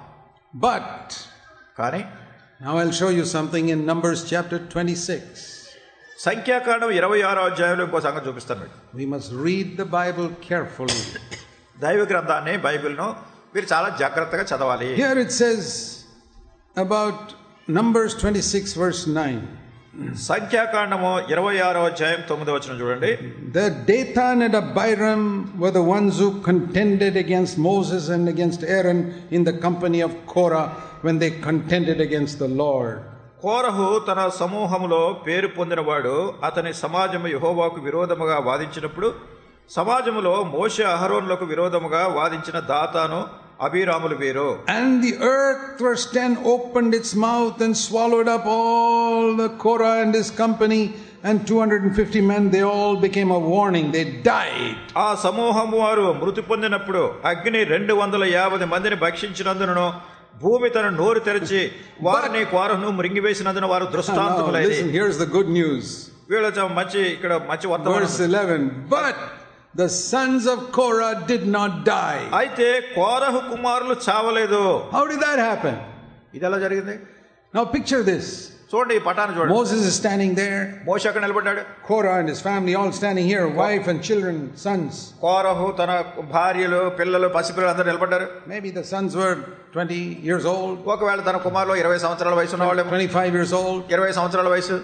But కానీ now I'll show you something in Numbers chapter 26. సంఖ్యాకాండం 26వ అధ్యాయంలో ఇంకో సంగతి చూపిస్తాను. We must read the Bible carefully. దైవ గ్రంథాన్ని, బైబిల్ను మీరు చాలా జాగ్రత్తగా చదవాలి. Here it says about Numbers 26 verse 9. సంఖ్యాకాండము 26వ అధ్యాయం 9వ వచనం చూడండి. The Dathan and Abiram were the ones who contended against Moses and against Aaron in the company of Korah when they contended against the Lord. కోరహు తన సమూహములో పేరు పొందినవాడు. అతని సమాజము యెహోవాకు విరోధముగా వాదించినప్పుడు సమాజములో మోషే అహరోనులకు విరోధముగా వాదించిన దాతాను అబీరాములు వీరు. And the earth first then opened its mouth and swallowed up all the Korah and his company, and 250 men, they all became a warning. They died. ఆ సమూహము వారు మృతి పొందినప్పుడు అగ్ని 250 మందిని భక్షించినందున భూమి తన నోరు తెరిచి వారిని కోరహును మృంగివేసినందున వారు దృష్టాంతములైరి. Listen, here's the good news. వీళ్ళ మంచి వర్తమానం. Verse 11. But the sons of Korah did not die. అయితే కోరహు కుమారులు చావలేదు. How did that happen? ఇది ఎలా జరిగింది? Now picture this. చూడండి, ఈ పటాన్ని చూడండి. Moses is standing there. మోషే అక్కడ నిలబడ్డాడు. Korah and his family all standing here, wife and children, sons. కోరహు తన భార్యలు, పిల్లలు, పసిపిల్లలు అందరూ నిలబడ్డారు. Maybe the sons were 20 years old. ఒకవేళ తన కుమారులు 20 సంవత్సరాల వయసు ఉన్న వాళ్ళు, 25 years old. 20 సంవత్సరాల వయసు.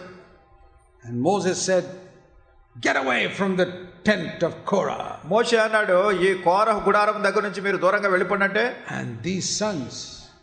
And Moses said, "Get away from the tent of Korah." మోషే అన్నాడు, ఈ కోరహు గుడారం దగ్గర నుంచి మీరు దూరంగా వెళ్ళిపోండి అంటే. And these sons,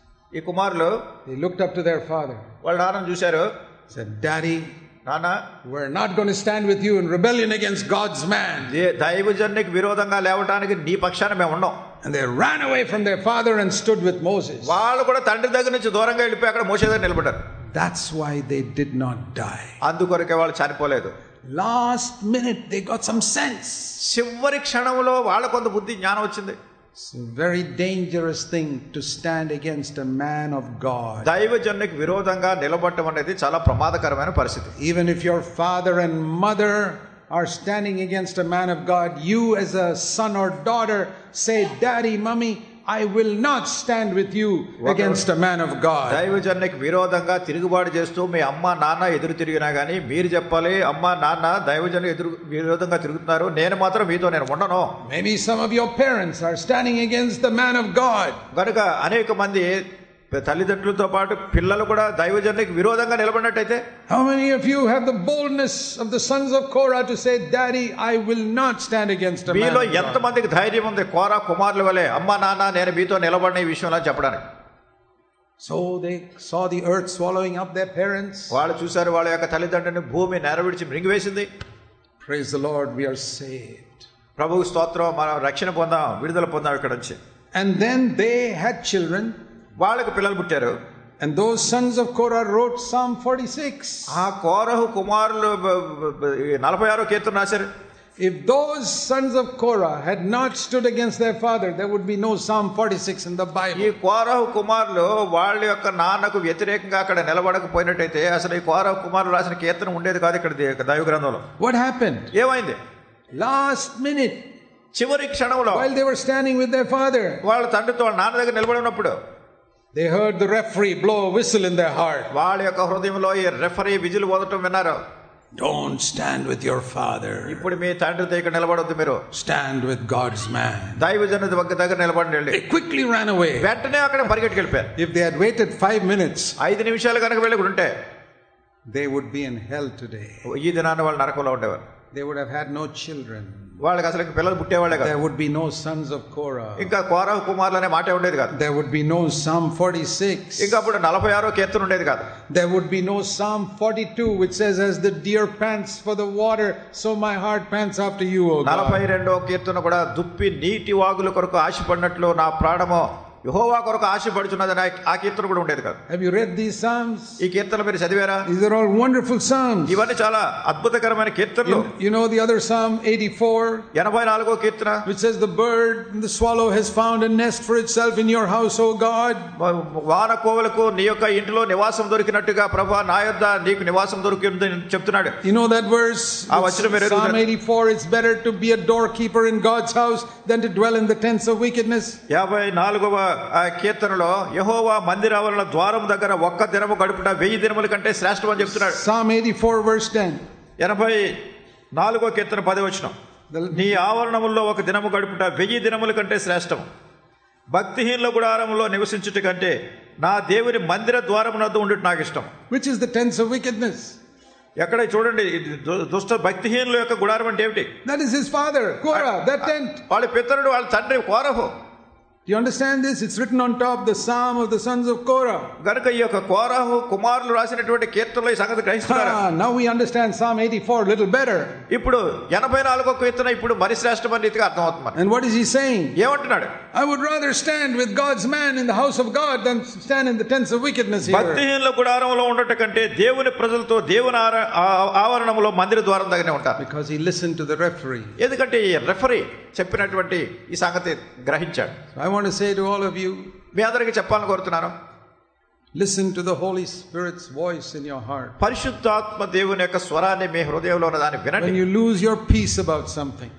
ఈ కుమారులు, they looked up to their father. వాళ్ళ నాన్నను చూశారు. Said, "Daddy, నాన్న, we're not going to stand with you in rebellion against God's man." దైవజనునికి విరోధంగా లేవటానికి నీ పక్షాన మేము ఉన్నాం. And they ran away from their father and stood with Moses. వాళ్ళు కూడా తండ్రి దగ్గర నుంచి దూరంగా వెళ్ళిపోయి అక్కడ మోషే దగ్గర నిలబడ్డారు. That's why they did not die. అందుకొరకే వాళ్ళు చనిపోలేదు. Last minute they got some sense. చివరి క్షణంలో వాళ్ళ కొంత బుద్ధి జ్ఞానం వచ్చింది. It's a very dangerous thing to stand against a man of God. దైవజనునికి విరోధంగా నిలబడటం అనేది చాలా ప్రమాదకరమైన పరిస్థితి. Even if your father and mother are standing against a man of God, you as a son or daughter say, "Daddy, mommy, I will not stand with you against a man of God." దైవజనునికి విరోధంగా తిరుగుబాటు చేస్తూ మీ అమ్మ నాన్న ఎదురు తిరిగినా గానీ మీరు చెప్పాలి, అమ్మ నాన్న దైవజనునికి విరోధంగా తిరుగుతున్నారు, నేను మాత్రం మీతో నేను ఉండను. Maybe some of your parents are standing against the man of God. కనుక అనేక మంది తల్లిదండ్రులతో పాటు పిల్లలు కూడా దైవజనునికి విరోధంగా నిలబడినట్టయితే, how many of you have the boldness of the sons of Korah to say, "Daddy, I will not stand against a man మీలో of God"? ఎంతమందికి ధైర్యం ఉంది కోరా కుమారుల వలె అమ్మ నాన్న నేను మీతో నిలబడిన ఈ విషయంలో చెప్పడానికి? So they saw the earth swallowing up their parents. వాళ్ళు చూశారు వాళ్ళ యొక్క తల్లిదండ్రుని భూమి నెరవిడిచి మృంగివేసింది. Praise the Lord, we are saved. ప్రభువు స్తోత్రం, మనం రక్షణ పొందాం, విడుదల పొందాం ఇక్కడ నుంచి. And then they had children. వాళ్ళకి పిల్లలు పుట్టారు. And those sons of Korah wrote Psalm 46. ఆ కోరహు కుమారులు 46వ కీర్తన రాశారు. If those sons of Korah had not stood against their father, there would be no Psalm 46 in the ఈ Bible. కోరహు కుమారులు వాళ్ళ యొక్క నాన్నకు వ్యతిరేకంగా అక్కడ నిలబడకపోయినట్టయితే అసలు ఈ కోరహు కుమారులు రాసిన కీర్తన ఉండేది కాదు ఇక్కడ దైవ గ్రంథంలో. What happened? ఏమైంది? Last minute, చివరి క్షణంలో while they were standing with their father, వాళ్ళ తండ్రితో వాళ్ళ నాన్న దగ్గర నిలబడి ఉన్నప్పుడు they heard the referee blow a whistle in their heart. వాళ్ళ యొక్క హృదయంలో ఈ రెఫరీ విజిల్ వదలటం విన్నారు. Don't stand with your father. ఇప్పుడు మీ తండ్రితో ఇక్కడ నిలబడొద్దు, మీరు Stand with God's man. దైవజనుడి దగ్గర నిలబడి They quickly ran away. వెంటనే అక్కడ పరిగెట్టుకెళ్ళిపోయారు. If they had waited 5 minutes, 5 నిమిషాలు కనుక వెళ్ళి ఉంటే they would be in hell today. ఈ దినాన్ని వాళ్ళు నరకంలో ఉండేవారు. They would have had no children. వాళ్ళకి అసలు పిల్లలు పుట్టేవాళ్ళే కాదు. There would be no sons of Korah. ఇంకా కోరహు కుమారులు అనే మాట ఉండేది కాదు. There would be no Psalm 46. ఇంకా అప్పుడు 46వ కీర్తన ఉండేది కాదు. There would be no Psalm 42 which says, "As the deer pants for the water, so my heart pants after you, O God." 42వ కీర్తన కూడా దుప్పి నీటి వాగుల కొరకు ఆశపడినట్లు నా ప్రాణము యెహోవా కొరకు ఆశపడుచున్నదని ఆ కీర్తన కూడా ఉండేది కాదు. Have you read these Psalms? ఈ కీర్తనలు మీరు చదివారా? These are all wonderful Psalms. ఇవన్నీ చాలా అద్భుతకరమైన కీర్తనలు. You know the other Psalm 84, 84వ Keerthana which says, "The bird and the swallow has found a nest for itself in your house, O God." వాన కోవలకు నీ యొక్క ఇంటిలో నివాసం దొరికినట్టుగా ప్రభువా నా యొద్ద నీకు నివాసం దొరికిందని చెప్తున్నాడు. You know that verse? Psalm 84, "It's better to be a doorkeeper in God's house than to dwell in the tents of wickedness." 54వ ఆ కీర్తనలో యెహోవా మందిరావరణ ద్వారం దగ్గర ఒక్క దినము గడుపుట 1000 దినముల కంటే శ్రేష్టం అని చెప్తున్నాడు. Psalm 84 verse 10. 84వ కీర్తన 10వ వచనం, నీ ఆవరణముల్లో ఒక దినము గడుపుట 1000 దినముల కంటే శ్రేష్టం. భక్తిహీనుల గుడారములో నివసించుట కంటే నా దేవుని మందిర ద్వారమునద్ద ఉండుట నాకు ఇష్టం. Which is the tents of wickedness? ఎక్కడ చూడండి, దుష్ట భక్తిహీనుల యొక్క గుడారం అంటే ఏమిటి? That is his father, Korah, that tent. వాళ్ళ పితరుడు, వాళ్ళ తండ్రి కోరహు. You understand this? It's written on top, the Psalm of the sons of Korah. గనుక ఈ యొక్క కోరహు కుమారులు రాసినటువంటి కీర్తనలో ఈ సంగతి గ్రహిస్తున్నారా? Now we understand Psalm 84 a little better. ఇప్పుడు 84వ కీర్తన ఇప్పుడు మరి శ్రేష్టమైన రీతిగా అర్థమవుతుంది. And what is he saying? ఏమంటున్నాడు? I would rather stand with God's man in the house of God than stand in the tents of wickedness here. భక్తిహీనుల గుడారంలో ఉండట కంటే దేవుని ప్రజలతో దేవుని ఆవరణంలో మందిర ద్వారం దగ్గరనే ఉంటారు. Because he listened to the referee. ఎందుకంటే ఈ రెఫరీ చెప్పినటువంటి ఈ సంగతి గ్రహించాడు. I want to say to all of you, మీ అందరికీ చెప్పాలని కోరుతున్నాను, listen to the Holy Spirit's voice in your heart. పరిశుద్ధాత్మ దేవుని యొక్క స్వరాన్ని మీ హృదయంలో ఉన్నదాన్ని వినండి. When you lose your peace about something,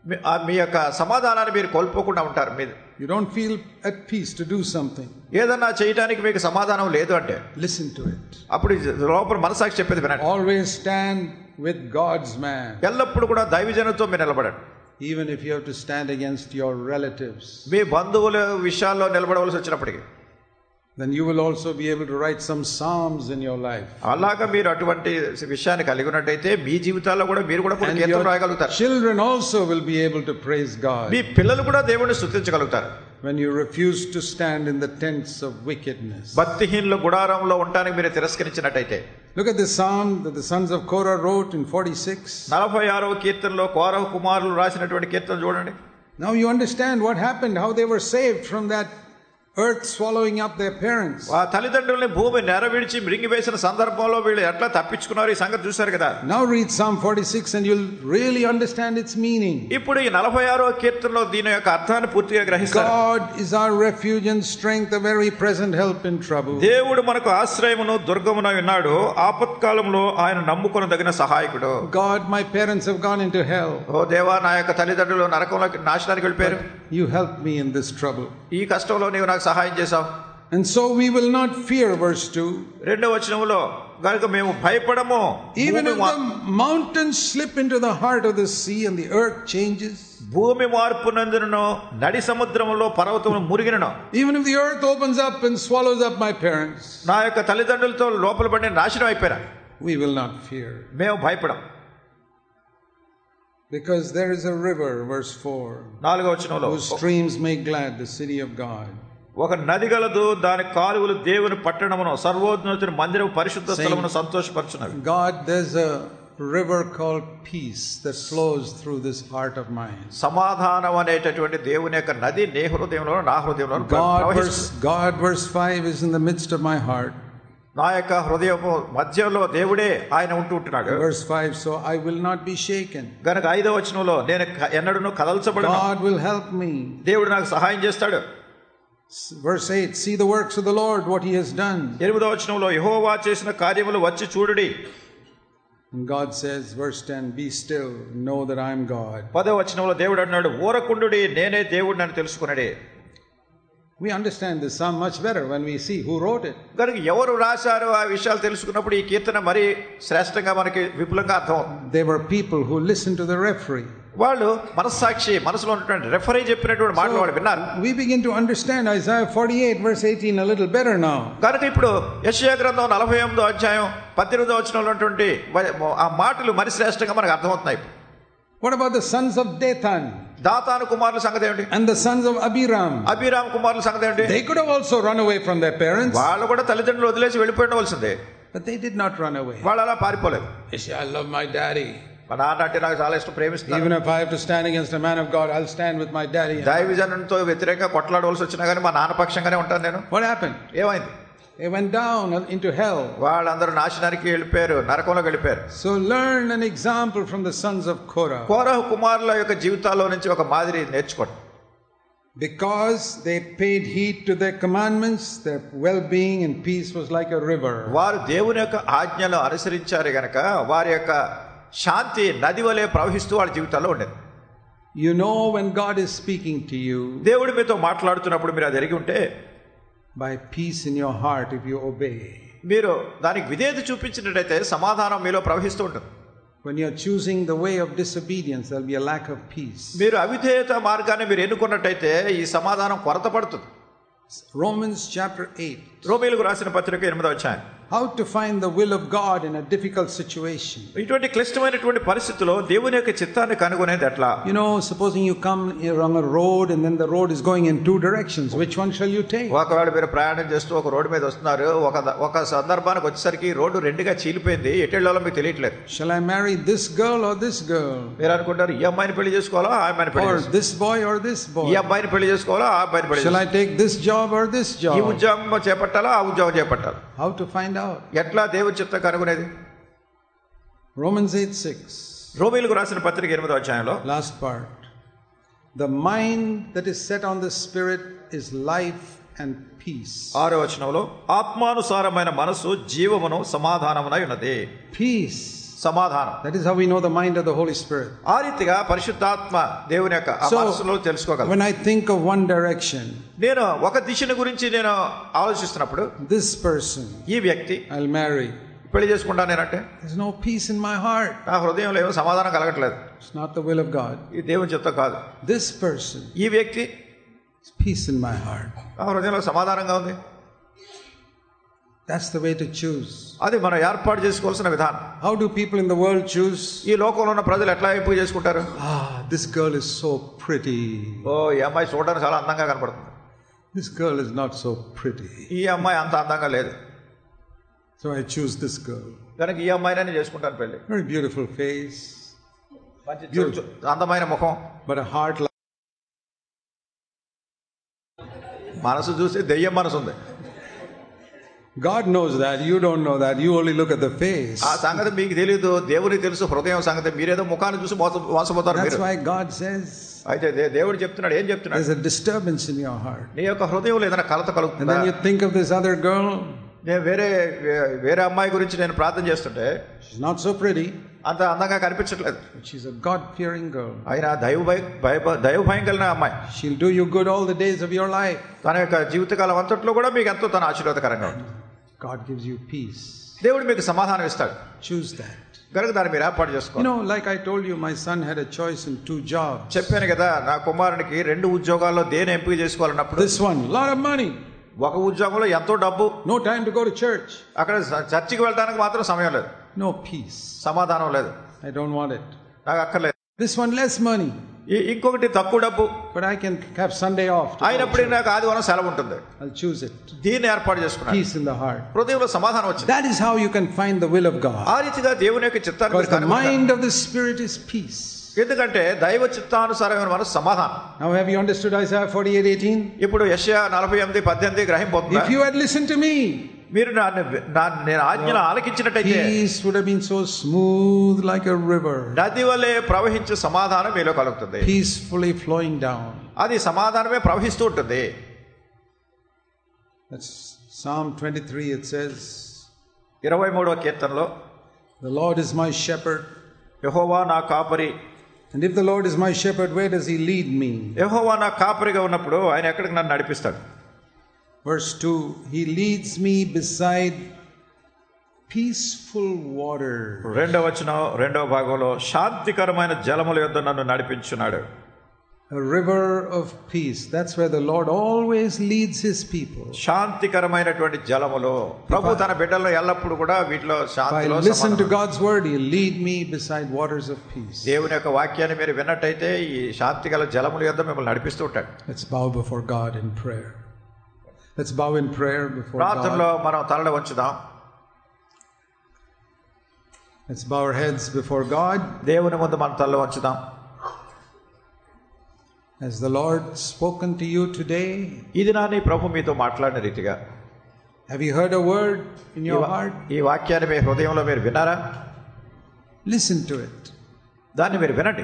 మీ యొక్క సమాధానాన్ని మీరు కోల్పోకుండా ఉంటారు. మీరు you don't feel at peace to do something, ఏదన్నా చేయడానికి మీకు సమాధానం లేదు అంటే listen to it. అప్పుడు లోపల మనసాక్షి చెప్పేది వినండి. Always stand with God's man. ఎల్లప్పుడు కూడా దైవజనుతో మీరు నిలబడండి. Even if you have to stand against your relatives, మీ బంధువుల విషయాల్లో నిలబడవలసి వచ్చినప్పటికీ, then you will also be able to write some psalms in your life. అలాగా మీరు అటువంటి విషయాన్ని కలిగి ఉన్నట్టయితే మీ జీవితాల్లో కూడా మీరు కూడా కొన్ని కీర్తనలు రాయగలుగుతారు. Children also will be able to praise God. మీ పిల్లలు కూడా దేవుణ్ణి స్తుతించగలుగుతారు. When you refuse to stand in the tents of wickedness. భక్తిహీనుల గుడారంలో ఉండడానికి మీరు తిరస్కరించినట్టయితే. Look at the psalm that the sons of Korah wrote in 46. 46వ కీర్తనలో కోరహు కుమారులు రాసినటువంటి కీర్తన చూడండి. Now you understand what happened, how they were saved from that earth swallowing up their parents. ఆ తల్లిదండ్రుల్ని భూమి నెరవేర్చి మృంగివేసిన సందర్భంలో వీళ్ళు ఎట్లా తప్పించుకున్నారు ఈ సంగతి చూశారు కదా. Now read Psalm 46 and you'll really understand its meaning. ఇప్పుడు ఈ 46వ కీర్తనలో దీని యొక్క అర్థాన్ని పూర్తిగా గ్రహిస్తారు. God is our refuge and strength, a very present help in trouble. దేవుడు మనకు ఆశ్రయమును దుర్గమునై ఉన్నాడు, ఆపత్కాలంలో ఆయన నమ్ముకొనదగిన సహాయకుడు. God, my parents have gone into hell. ఓ దేవా, నా యొక్క తల్లిదండ్రులు నరకంలోకి నాశనానికి వెళ్ళిపోయారు. You helped me in this trouble. ఈ కష్టంలో నీవు నాకు సహాయం చేశావు. And so we will not fear, verse 2. రెండవ వచనములో గనుక మేము భయపడము. Even if the mountains slip into the heart of the sea and the earth changes. భూమి మార్పునందును నడి సముద్రములో పర్వతములు మురిగినను. Even if the earth opens up and swallows up my parents. నా యొక్క తల్లిదండ్రులతో లోపల పడి నాశనం అయిపోయారు. We will not fear. మేము భయపడం. Because there is a river, verse 4. 4వ వచనంలో whose streams make glad the city of God. ఒక నది గలదు, దాని కాలువలు దేవుని పట్టణమును సర్వోన్నతుని మందిరము పరిశుద్ధ స్థలమును సంతోషపరచునవి. God, there's a river called peace that flows through this heart of mine. సమాధానం అనేటటువంటి దేవుని యొక్క నది నీ హృదయంలో నా హృదయంలో God, verse 5 is in the midst of my heart. నా యొక్క హృదయము మధ్యలో దేవుడే ఆయన ఉంటున్నాడు. Verse 5, so I will not be shaken. గనుక 5వ వచనంలో నేను ఎన్నడూను కదల్చబడను. God will help me. దేవుడు నాకు సహాయం చేస్తాడు. Verse 8, see the works of the Lord, what he has done. 8వ వచనంలో యెహోవా చేసిన కార్యములు వచ్చి చూడుడి. And God says, verse 10, be still, know that I am God. 10వ వచనంలో దేవుడు అన్నాడు, ఊరకుండుడి, నేనే దేవుడిని అని తెలుసుకున్నాడే. We understand this psalm much better when we see who wrote it. కనుక ఎవరు రాశారో ఆ విషయాలు తెలుసుకున్నప్పుడు ఈ కీర్తన మరి శ్రేష్టంగా మనకి విపులంగా అర్థమవుతుంది. They were people who listened to the referee. వాళ్ళు మనస్సాక్షి మనసులో ఉన్నటువంటి రెఫరీ చెప్పినటువంటి మాటలు వాళ్ళు విన్నారు. We begin to understand Isaiah 48 verse 18 a little better now. కనుక ఇప్పుడు యెషయా గ్రంథం 48వ అధ్యాయం 18వ వచనంలో ఉన్నటువంటి ఆ మాటలు మరి శ్రేష్టంగా మనకు అర్థమవుతున్నాయి. What about the sons of Dathan? దాతాను కుమారుల సంగతి ఏంటి? And the sons of Abiram. అబీరాము కుమారుల సంగతి ఏంటి? They could have also run away from their parents. వాళ్ళు కూడా తల్లిదండ్రులు వదిలేసి వెళ్ళిపోవలసిందే. But they did not run away. వాళ్ళు అలా పారిపోలేదు. They say, I love my daddy. మా నాన్న అంటే నాకు చాలా ఇష్టం, ప్రేమిస్తాను. Even if I have to stand against a man of God, I'll stand with my daddy. దైవజనునితో వ్యతిరేకంగా కొట్లాడవలసి వచ్చినా కానీ మా నాన్న పక్షంగానే ఉంటాను నేను. What happened? ఏమైంది? They went down into hell. వాళ్ళందరూ నాశనానికి వెళ్ళిపోయారు, నరకంలోకి వెళ్ళిపోయారు. So learn an example from the sons of Korah. కోరహు కుమారుల యొక్క జీవితాల్లో నుంచి ఒక మాదిరి నేర్చుకోండి. Because they paid heed to their commandments, their well-being and peace was like a river. వారు దేవుని యొక్క ఆజ్ఞలు అనుసరించారు గనక వారి యొక్క శాంతి నది వలె ప్రవహిస్తూ వాళ్ళ జీవితాల్లో ఉండేది. You know when God is speaking to you, దేవుడు మీతో మాట్లాడుతున్నప్పుడు మీరు అది ఎరిగి ఉంటే, by peace in your heart if you obey. మీరు దానికి విధేయత చూపించినట్లయితే సమాధానం మీలో ప్రవహిస్తూ ఉంటుంది. When you're choosing the way of disobedience, there'll be a lack of peace. మీరు అవిధేయత మార్గాన్ని మీరు ఎన్నుకున్నట్టయితే ఈ సమాధానం కొరత పడుతుంది. Romans chapter 8. రోమీయులకు రాసిన పత్రిక 8వ అధ్యాయం How to find the will of God in a difficult situation. ఇటువంటి క్లిష్టమైనటువంటి పరిస్థితుల్లో దేవుని యొక్క చిత్తాన్ని కనుగొనేది ఎట్లా? You know, supposing you come along a road and then the road is going in two directions, which one shall you take? ఒకవేళ మీరు ప్రయాణం చేస్తూ ఒక రోడ్డు మీద వస్తున్నారు, ఒక సందర్భానికి వచ్చేసరికి రోడ్డు రెండుగా చీలిపోయింది, ఎటు వెళ్ళాలో మీకు తెలియట్లేదు. Shall I marry this girl or this girl? మీరు అనుకుంటారు ఈ అమ్మాయిని పెళ్లి చేసుకోవాలా ఆ అమ్మాయిని పెళ్లి or this boy or this boy? ఈ అబ్బాయిని పెళ్లి చేసుకోవాలా ఆ అబ్బాయిని పెళ్లి Shall I take this job or this job? ఈ ఉద్యోగం చేపట్టాలా ఆ ఉద్యోగం చేపట్టాలా? How to find out? ఎట్లా దేవుని చిత్తం కనుగొనేది? Romans 8:6. రోమీయులకు రాసిన పత్రిక 8వ అధ్యాయంలో last part. The mind that is set on the spirit is life and peace. 6వ వచనంలో ఆత్మానుసారమైన మనసు జీవమును సమాధానమునై ఉన్నది. Peace, సమాధానం. that is how we know the mind of the Holy Spirit. ఆ రీతిగా పరిశుద్ధాత్మ దేవుని యొక్క మనసులో తెలుసుకోగలం. When I think of one direction, నేను ఒక దిశను గురించి నేను ఆలోచిస్తున్నప్పుడు this person, ఈ వ్యక్తి I'll marry, పెళ్లి చేసుకుంటా నేనంటే there's no peace in my heart. నా హృదయంలో ఏమో సమాధానం కలగట్లేదు. It's not the will of God. ఈ దేవుని చిత్తం కాదు. This person, ఈ వ్యక్తి, peace in my heart. నా హృదయంలో సమాధానంగా ఉంది. That's the way to choose. అది మనం ఏర్పాటు చేసుకోవాల్సిన విధానం. How do people in the world choose? ఈ లోకంలో ఉన్న ప్రజలు ఎట్లా ఎంపిక చేసుకుంటారు? This girl is so pretty. ఈ అమ్మాయి చూడడానికి చాలా అందంగా కనపడుతుంది. This girl is not so pretty. ఈ అమ్మాయి అంత అందంగా లేదు. So I choose this girl. కనుక ఈ అమ్మాయిని చేసుకుంటాను పెళ్లి. Very beautiful face. అందమైన ముఖం. But a heart like మనసు చూసి దెయ్యం మనసు ఉంది. God knows that, you don't know that, you only look at the face. ఆ సంగతి మీకు తెలియదు, దేవునికి తెలుసు హృదయం సంగతి. మీరేదో ముఖాన్ని చూసి మోసపోతారు. That's why God says, అయితే దేవుడు చెప్తున్నాడు, ఏం చెప్తున్నాడు? there's a disturbance in your heart. నీ యొక్క హృదయంలో ఏదైనా కలత కలుగుతుందా? And then you think of this other girl. నేను వేరే అమ్మాయి గురించి నేను ప్రార్థన చేస్తుంటే, she's not so pretty, అంత అందంగా కనిపించట్లేదు. she's a God fearing girl. అయినా దైవ భయం కలిగిన అమ్మాయి. She'll do you good all the days of your life. తన యొక్క జీవితకాలం అంతట్లో కూడా మీకు ఎంతో తన ఆశీర్వాదకరంగా ఉంటుంది. God gives you peace. దేవుడు మీకు సమాధానం ఇస్తాడు. Choose that. కనుక దాన్ని మీరు ఏర్పాటు చేసుకోండి. You know, like I told you, my son had a choice in 2 jobs. చెప్పాను కదా, నా కుమారునికి 2 ఉద్యోగాల్లో దేని ఎంపిక చేసుకోవాలన్నప్పుడు, this one, lot of money, ఒక ఉద్యోగంలో ఎంతో డబ్బు, no time to go to church, అక్కడ చర్చికి వెళ్ళడానికి మాత్రం సమయం లేదు, no peace, సమాధానం లేదు, I don't want it. నాకు అక్కర్లేదు. This one, less money, ఇంకొకటి తక్కువ డబ్బు, but I can have Sunday off, అయినప్పుడు నాకు ఆదివారం సెలవు ఉంటుంది, I'll choose it. దీన్ని ఏర్పాటు చేసుకున్నాను. Peace in the heart. హృదయంలో సమాధానం వచ్చింది. That is how you can find the will of God. ఆ రీతిగా దేవుని యొక్క చిత్తాన్ని Because the mind of the Spirit is peace. ఎందుకంటే దైవ చిత్తానుసారమైన మనసు సమాధానం. Now have you understood Isaiah 48:18? ఇప్పుడు యెషయా 48:18 గ్రహింపొందుతా? If you had listened to me, మీరు నేను ఆజ్ఞను ఆలకించినట్టయితే, peace would have been so smooth like a river, నది వలె ప్రవహించే సమాధానం మీలో కలుగుతుంది. peacefully flowing down. అది సమాధానమే ప్రవహిస్తూ ఉంటుంది. That's Psalm 23. It says, 23వ కీర్తనలో, the Lord is my shepherd. యెహోవా నా కాపరి. And if the Lord is my shepherd, where does he lead me? యెహోవా నా కాపరిగా ఉన్నప్పుడు ఆయన ఎక్కడికి నన్ను నడిపిస్తాడు? Verse 2, he leads me beside peaceful water. 2వ వచనం 2వ భాగంలో, శాంతికరమైన జలముల యొద్ద నన్ను నడిపించున్నాడు. A river of peace. That's where the Lord always leads his people. శాంతికరమైనటువంటి జలములో ప్రభు తన బిడ్డలను ఎల్లప్పుడూ కూడా వీటిలో శాంతిలో If I listen to God's word, he'll lead me beside waters of peace. దేవుని యొక్క వాక్యాన్ని మీరు విన్నట్టయితే ఈ శాంతిగల జలముల యొద్ద మిమ్మల్ని నడిపిస్తూ ఉంటాడు. Let's bow before God in prayer. Let's bow in prayer before God. ప్రార్థనలో మనం తలలు వంచుదాం. Let's bow our heads before God. దేవుని ముందు మనం తలలు వంచుదాం. Has the Lord spoken to you today? ఈ దినాన్ని ప్రభు మీతో మాట్లాడిన రీతిగా, have you heard a word in your heart? ఈ వాక్యాన్ని మీ హృదయంలో మీరు విన్నారా? Listen to it. దాన్ని మీరు వినండి.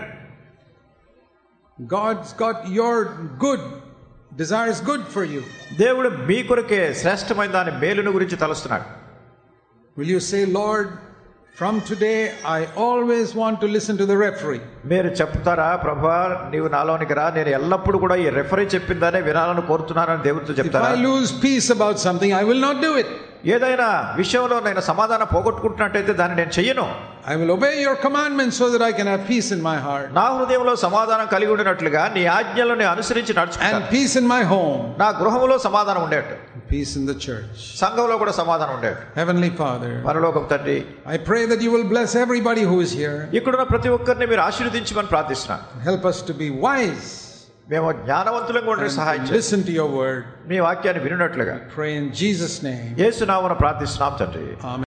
God's got your good desires good for you. దేవుడు మీ కొరకే శ్రేష్టమైన దాని మేలును గురించి తలుస్తున్నాడు. Will you say, Lord, from today I always want to listen to the referee? మీరు చెప్తారా, ప్రభువా నీవు నాలోనికి రా, నేను ఎల్లప్పుడూ కూడా ఈ రెఫరీ చెప్పిందనే వినాలని కోరుతున్నానని దేవుడితో చెప్తారా? If I lose peace about something, I will not do it. ఏదైనా విషయంలో నేను సమాధానం పోగొట్టుకుంటున్నట్టయితే దాన్ని నేను చెయ్యను. I will obey your commandments so that I can have peace in my heart. నా హృదయంలో సమాధానం కలిగి ఉండినట్లుగా నీ ఆజ్ఞలను అనుసరించి నడుచుకుంటాను. And peace in my home. నా గృహములో సమాధానం ఉండేట్టు. Peace in the church. సంఘంలో కూడా సమాధానం ఉండేట్టు. Heavenly Father, పరలోకపు తండ్రి, I pray that you will bless everybody who is here. ఇక్కడున్న ప్రతి ఒక్కరిని మీరు ఆశీర్వదించమని ప్రార్థిస్తున్నాను. Help us to be wise. మేము జ్ఞానవంతులుగా ఉండే సహాయం చేయండి. Listen to your word. మీ వాక్యాన్ని వినున్నట్లుగా. Pray in Jesus' name. యేసు నామమున ప్రార్థిస్తున్నాం తండ్రి. Amen.